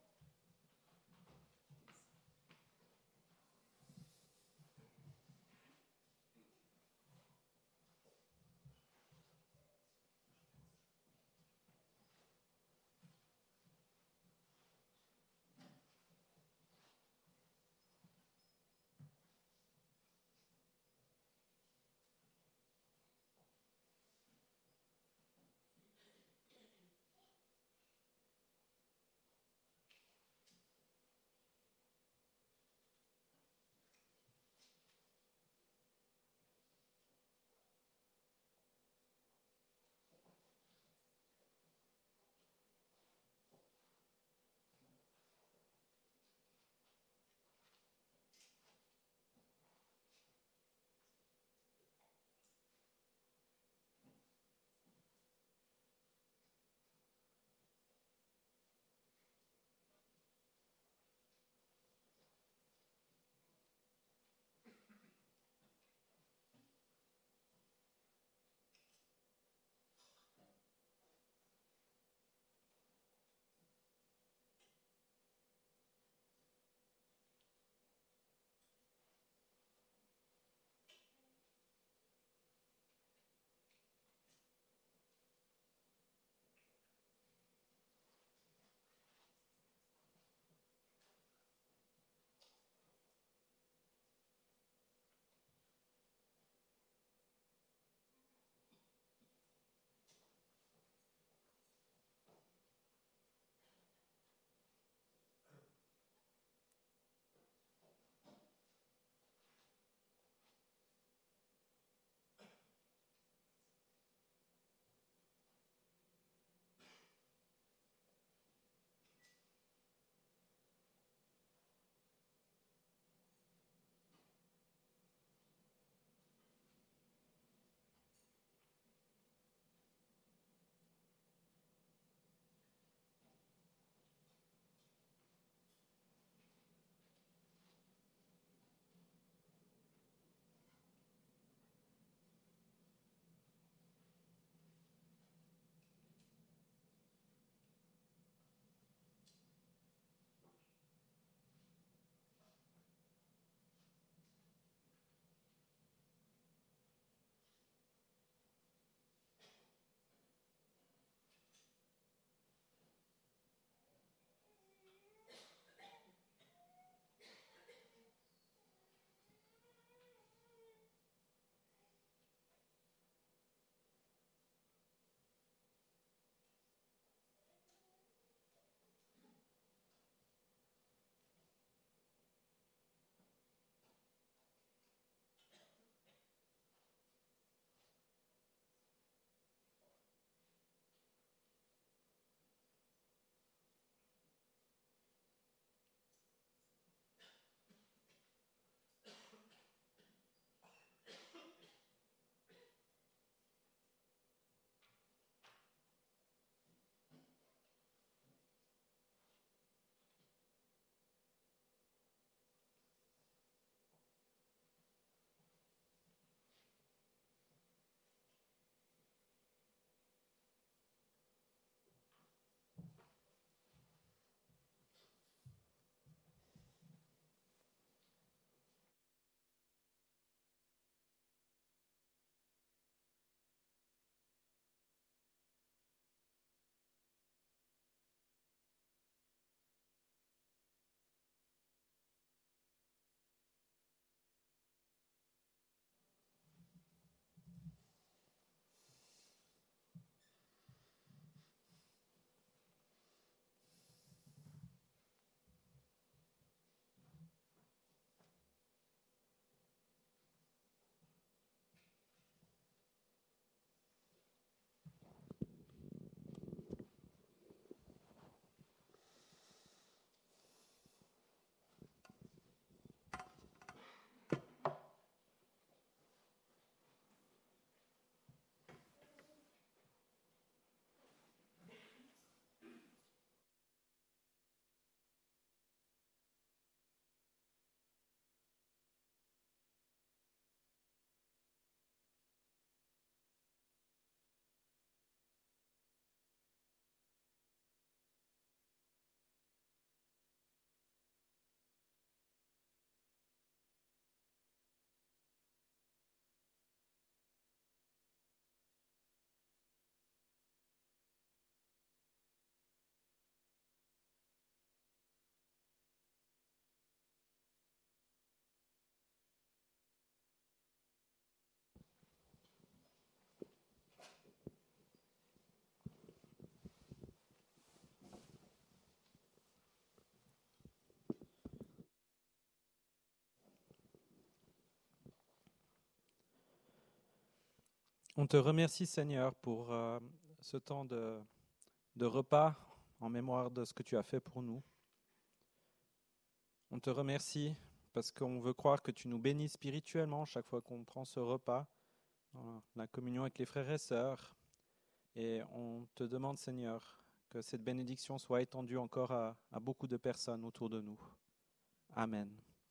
S6: On te remercie, Seigneur, pour euh, ce temps de, de repas en mémoire de ce que tu as fait pour nous. On te remercie parce qu'on veut croire que tu nous bénis spirituellement chaque fois qu'on prend ce repas, dans la communion avec les frères et sœurs. Et on te demande, Seigneur, que cette bénédiction soit étendue encore à, à beaucoup de personnes autour de nous. Amen.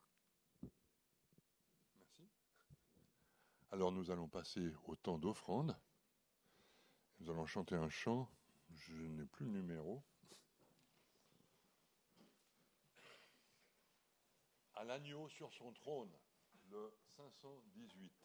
S1: Merci. Alors nous allons passer au temps d'offrande. Nous allons chanter un chant, je n'ai plus le numéro. À l'agneau sur son trône, le cinq cent dix-huit.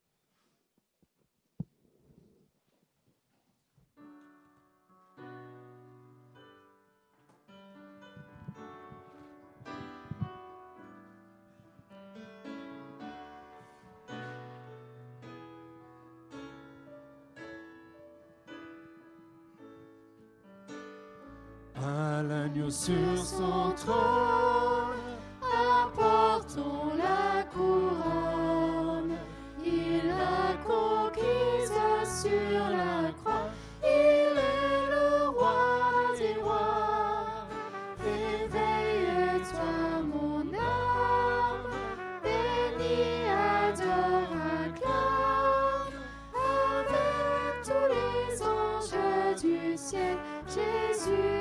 S2: À l'agneau sur son trône, apportons la couronne. Il l'a conquise sur la croix. Il est le roi des rois. Éveille-toi, mon âme, bénis, adore, acclame. Avec tous les anges du ciel, Jésus.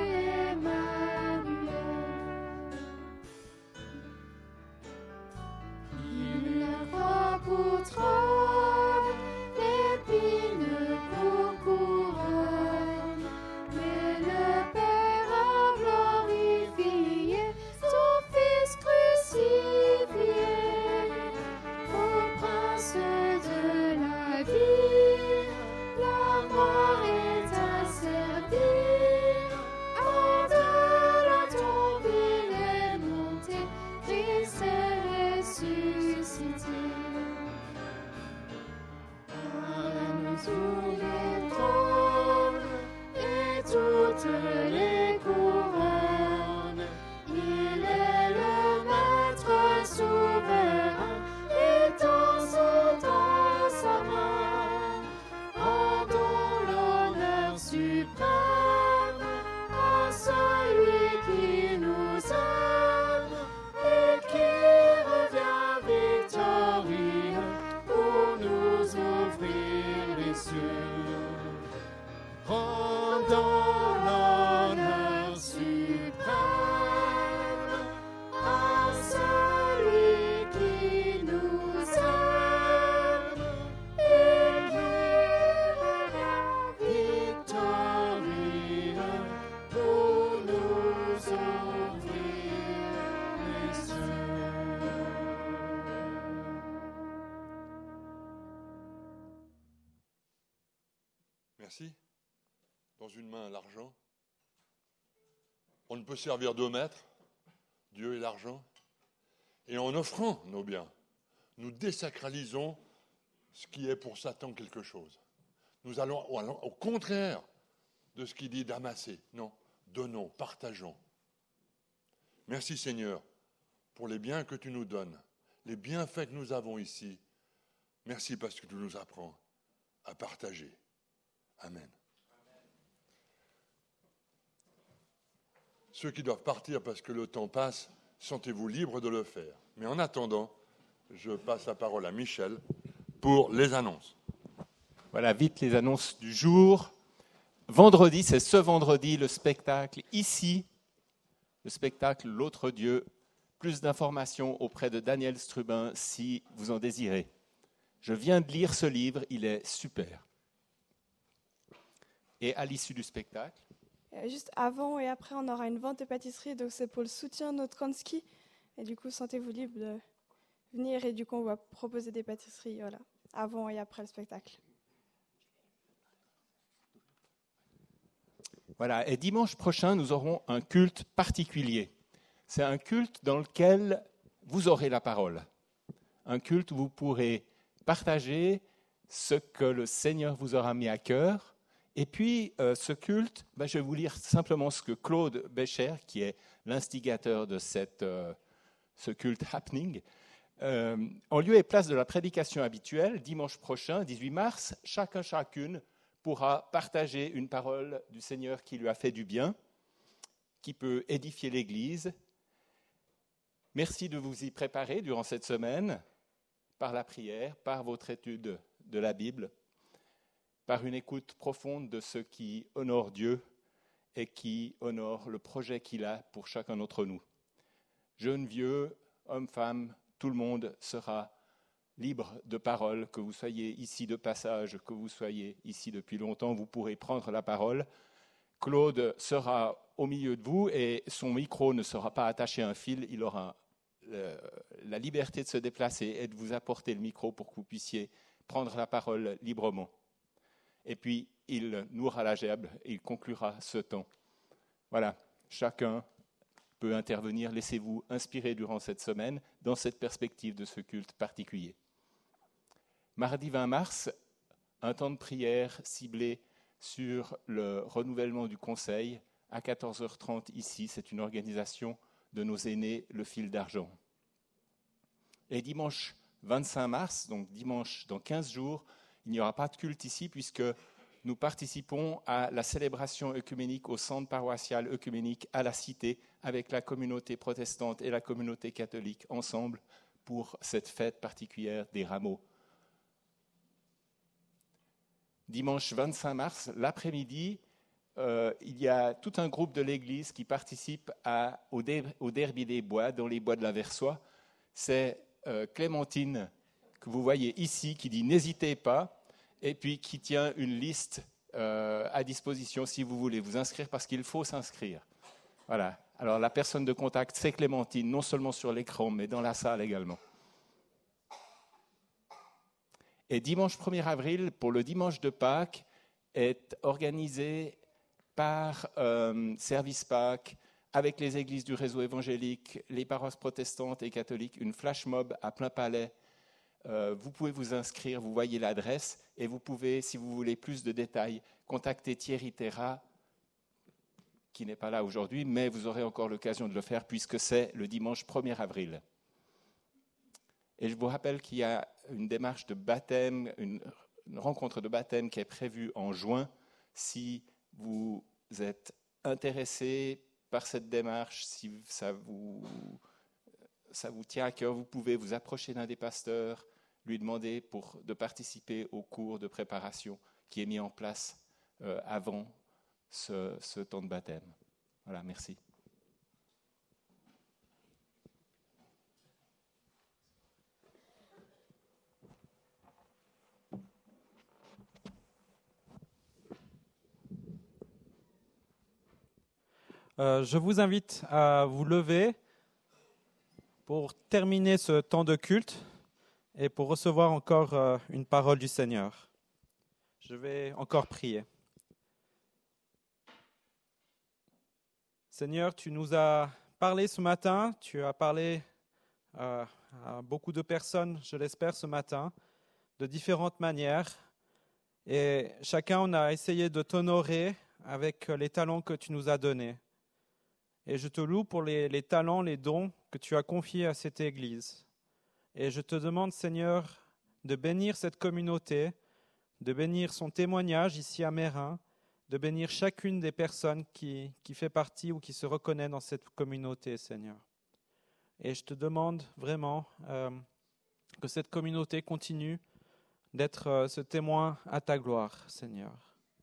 S2: Trône, l'épine pour couronne, mais le Père a glorifié son Fils crucifié. Au prince de la vie, la mort est asservie. Hors de la tombe il est monté, Christ est ressuscité. Sous les trônes et toutes les couronnes, il est le maître souverain, étend dans sa main, rendons l'honneur suprême à celui qui nous aime et qui revient victorieux pour nous offrir les cieux. Rendons l'honneur suprême à celui qui nous aime et qui revient victorieux pour nous offrir les cieux.
S1: Merci. Dans une main, l'argent. On ne peut servir deux maîtres, Dieu et l'argent. Et en offrant nos biens, nous désacralisons ce qui est pour Satan quelque chose. Nous allons au contraire de ce qu'il dit d'amasser. Non, donnons, partageons. Merci Seigneur pour les biens que tu nous donnes, les bienfaits que nous avons ici. Merci parce que tu nous apprends à partager. Amen. Ceux qui doivent partir parce que le temps passe, sentez-vous libres de le faire. Mais en attendant, je passe la parole à Michel pour les annonces.
S8: Voilà, vite les annonces du jour. Vendredi, c'est ce vendredi, le spectacle ici, le spectacle L'autre Dieu. Plus d'informations auprès de Daniel Strubin si vous en désirez. Je viens de lire ce livre, il est super. Et à l'issue du spectacle,
S9: juste avant et après, on aura une vente de pâtisserie, donc c'est pour le soutien de notre Kanski. Et du coup, sentez-vous libre de venir et du coup, on va proposer des pâtisseries voilà, avant et après le spectacle.
S8: Voilà, et dimanche prochain, nous aurons un culte particulier. C'est un culte dans lequel vous aurez la parole. Un culte où vous pourrez partager ce que le Seigneur vous aura mis à cœur. Et puis, euh, ce culte, ben, je vais vous lire simplement ce que Claude Bécher, qui est l'instigateur de cette, euh, ce culte happening, Euh, en lieu et place de la prédication habituelle, dimanche prochain, dix-huit mars, chacun, chacune pourra partager une parole du Seigneur qui lui a fait du bien, qui peut édifier l'Église. Merci de vous y préparer durant cette semaine, par la prière, par votre étude de la Bible, par une écoute profonde de ce qui honore Dieu et qui honore le projet qu'il a pour chacun d'entre nous. Jeunes, vieux, hommes, femmes, tout le monde sera libre de parole, que vous soyez ici de passage, que vous soyez ici depuis longtemps, vous pourrez prendre la parole. Claude sera au milieu de vous et son micro ne sera pas attaché à un fil, il aura euh, la liberté de se déplacer et de vous apporter le micro pour que vous puissiez prendre la parole librement. Et puis, il nouera la gerbe et il conclura ce temps. Voilà, chacun peut intervenir. Laissez-vous inspirer durant cette semaine dans cette perspective de ce culte particulier. Mardi vingt mars, un temps de prière ciblé sur le renouvellement du conseil à quatorze heures trente ici. C'est une organisation de nos aînés, le Fil d'Argent. Et dimanche vingt-cinq mars, donc dimanche dans quinze jours, il n'y aura pas de culte ici puisque nous participons à la célébration œcuménique au centre paroissial œcuménique à la Cité avec la communauté protestante et la communauté catholique ensemble pour cette fête particulière des rameaux. Dimanche vingt-cinq mars, l'après-midi, euh, il y a tout un groupe de l'Église qui participe à, au, dé, au Derby des Bois, dans les bois de la Versoix. C'est euh, Clémentine, que vous voyez ici, qui dit « N'hésitez pas », et puis qui tient une liste euh, à disposition si vous voulez vous inscrire, parce qu'il faut s'inscrire. Voilà. Alors la personne de contact, c'est Clémentine, non seulement sur l'écran, mais dans la salle également. Et dimanche premier avril, pour le dimanche de Pâques, est organisé par euh, Service Pâques, avec les églises du réseau évangélique, les paroisses protestantes et catholiques, une flash mob à plein palais. Euh, vous pouvez vous inscrire, vous voyez l'adresse, et vous pouvez, si vous voulez plus de détails, contacter Thierry Terra, qui n'est pas là aujourd'hui, mais vous aurez encore l'occasion de le faire puisque c'est le dimanche premier avril. Et je vous rappelle qu'il y a une démarche de baptême, une, une rencontre de baptême qui est prévue en juin. Si vous êtes intéressé par cette démarche, si ça vous, ça vous tient à cœur, vous pouvez vous approcher d'un des pasteurs, lui demander pour, de participer au cours de préparation qui est mis en place euh, avant ce, ce temps de baptême. Voilà, merci.
S6: Euh, je vous invite à vous lever pour terminer ce temps de culte et pour recevoir encore euh, une parole du Seigneur. Je vais encore prier. Seigneur, tu nous as parlé ce matin, tu as parlé euh, à beaucoup de personnes, je l'espère, ce matin, de différentes manières. Et chacun, on a essayé de t'honorer avec les talents que tu nous as donnés. Et je te loue pour les, les talents, les dons que tu as confiés à cette Église. Et je te demande, Seigneur, de bénir cette communauté, de bénir son témoignage ici à Meyrin, de bénir chacune des personnes qui, qui fait partie ou qui se reconnaît dans cette communauté, Seigneur. Et je te demande vraiment euh, que cette communauté continue d'être euh, ce témoin à ta gloire, Seigneur.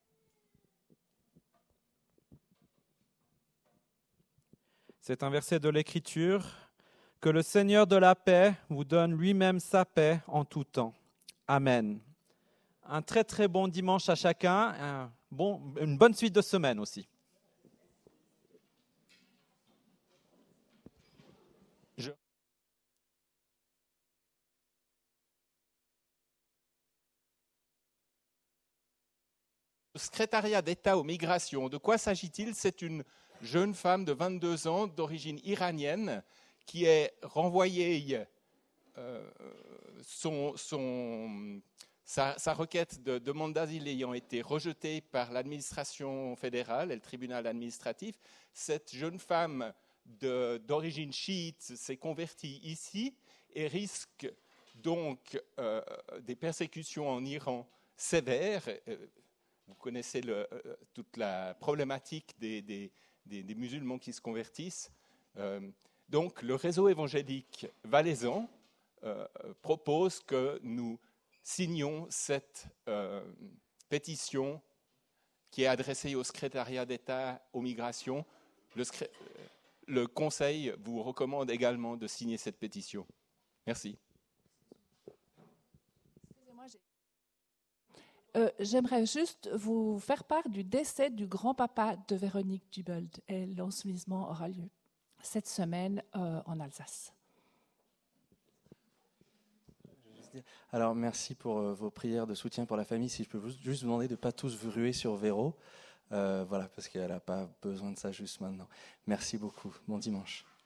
S6: C'est un verset de l'Écriture. Que le Seigneur de la paix vous donne lui-même sa paix en tout temps. Amen. Un très très bon dimanche à chacun. Un bon, une bonne suite de semaine aussi. Je...
S8: Secrétariat d'État aux migrations. De quoi s'agit-il? C'est une jeune femme de vingt-deux ans d'origine iranienne qui est renvoyée, euh, son, son, sa, sa requête de demande d'asile ayant été rejetée par l'administration fédérale et le tribunal administratif. Cette jeune femme de, d'origine chiite s'est convertie ici et risque donc euh, des persécutions en Iran sévères. Euh, vous connaissez le, euh, toute la problématique des, des, des, des musulmans qui se convertissent. Euh, donc le réseau évangélique valaisan euh, propose que nous signions cette euh, pétition qui est adressée au secrétariat d'État aux migrations. Le, le Conseil vous recommande également de signer cette pétition. Merci.
S5: Excusez-moi, euh, j'aimerais juste vous faire part du décès du grand-papa de Véronique Dubold. Et l'ensevelissement aura lieu cette semaine euh, en Alsace.
S10: Alors, merci pour euh, vos prières de soutien pour la famille. Si je peux juste vous demander de ne pas tous vous ruer sur Véro, euh, voilà, parce qu'elle n'a pas besoin de ça juste maintenant. Merci beaucoup. Bon dimanche.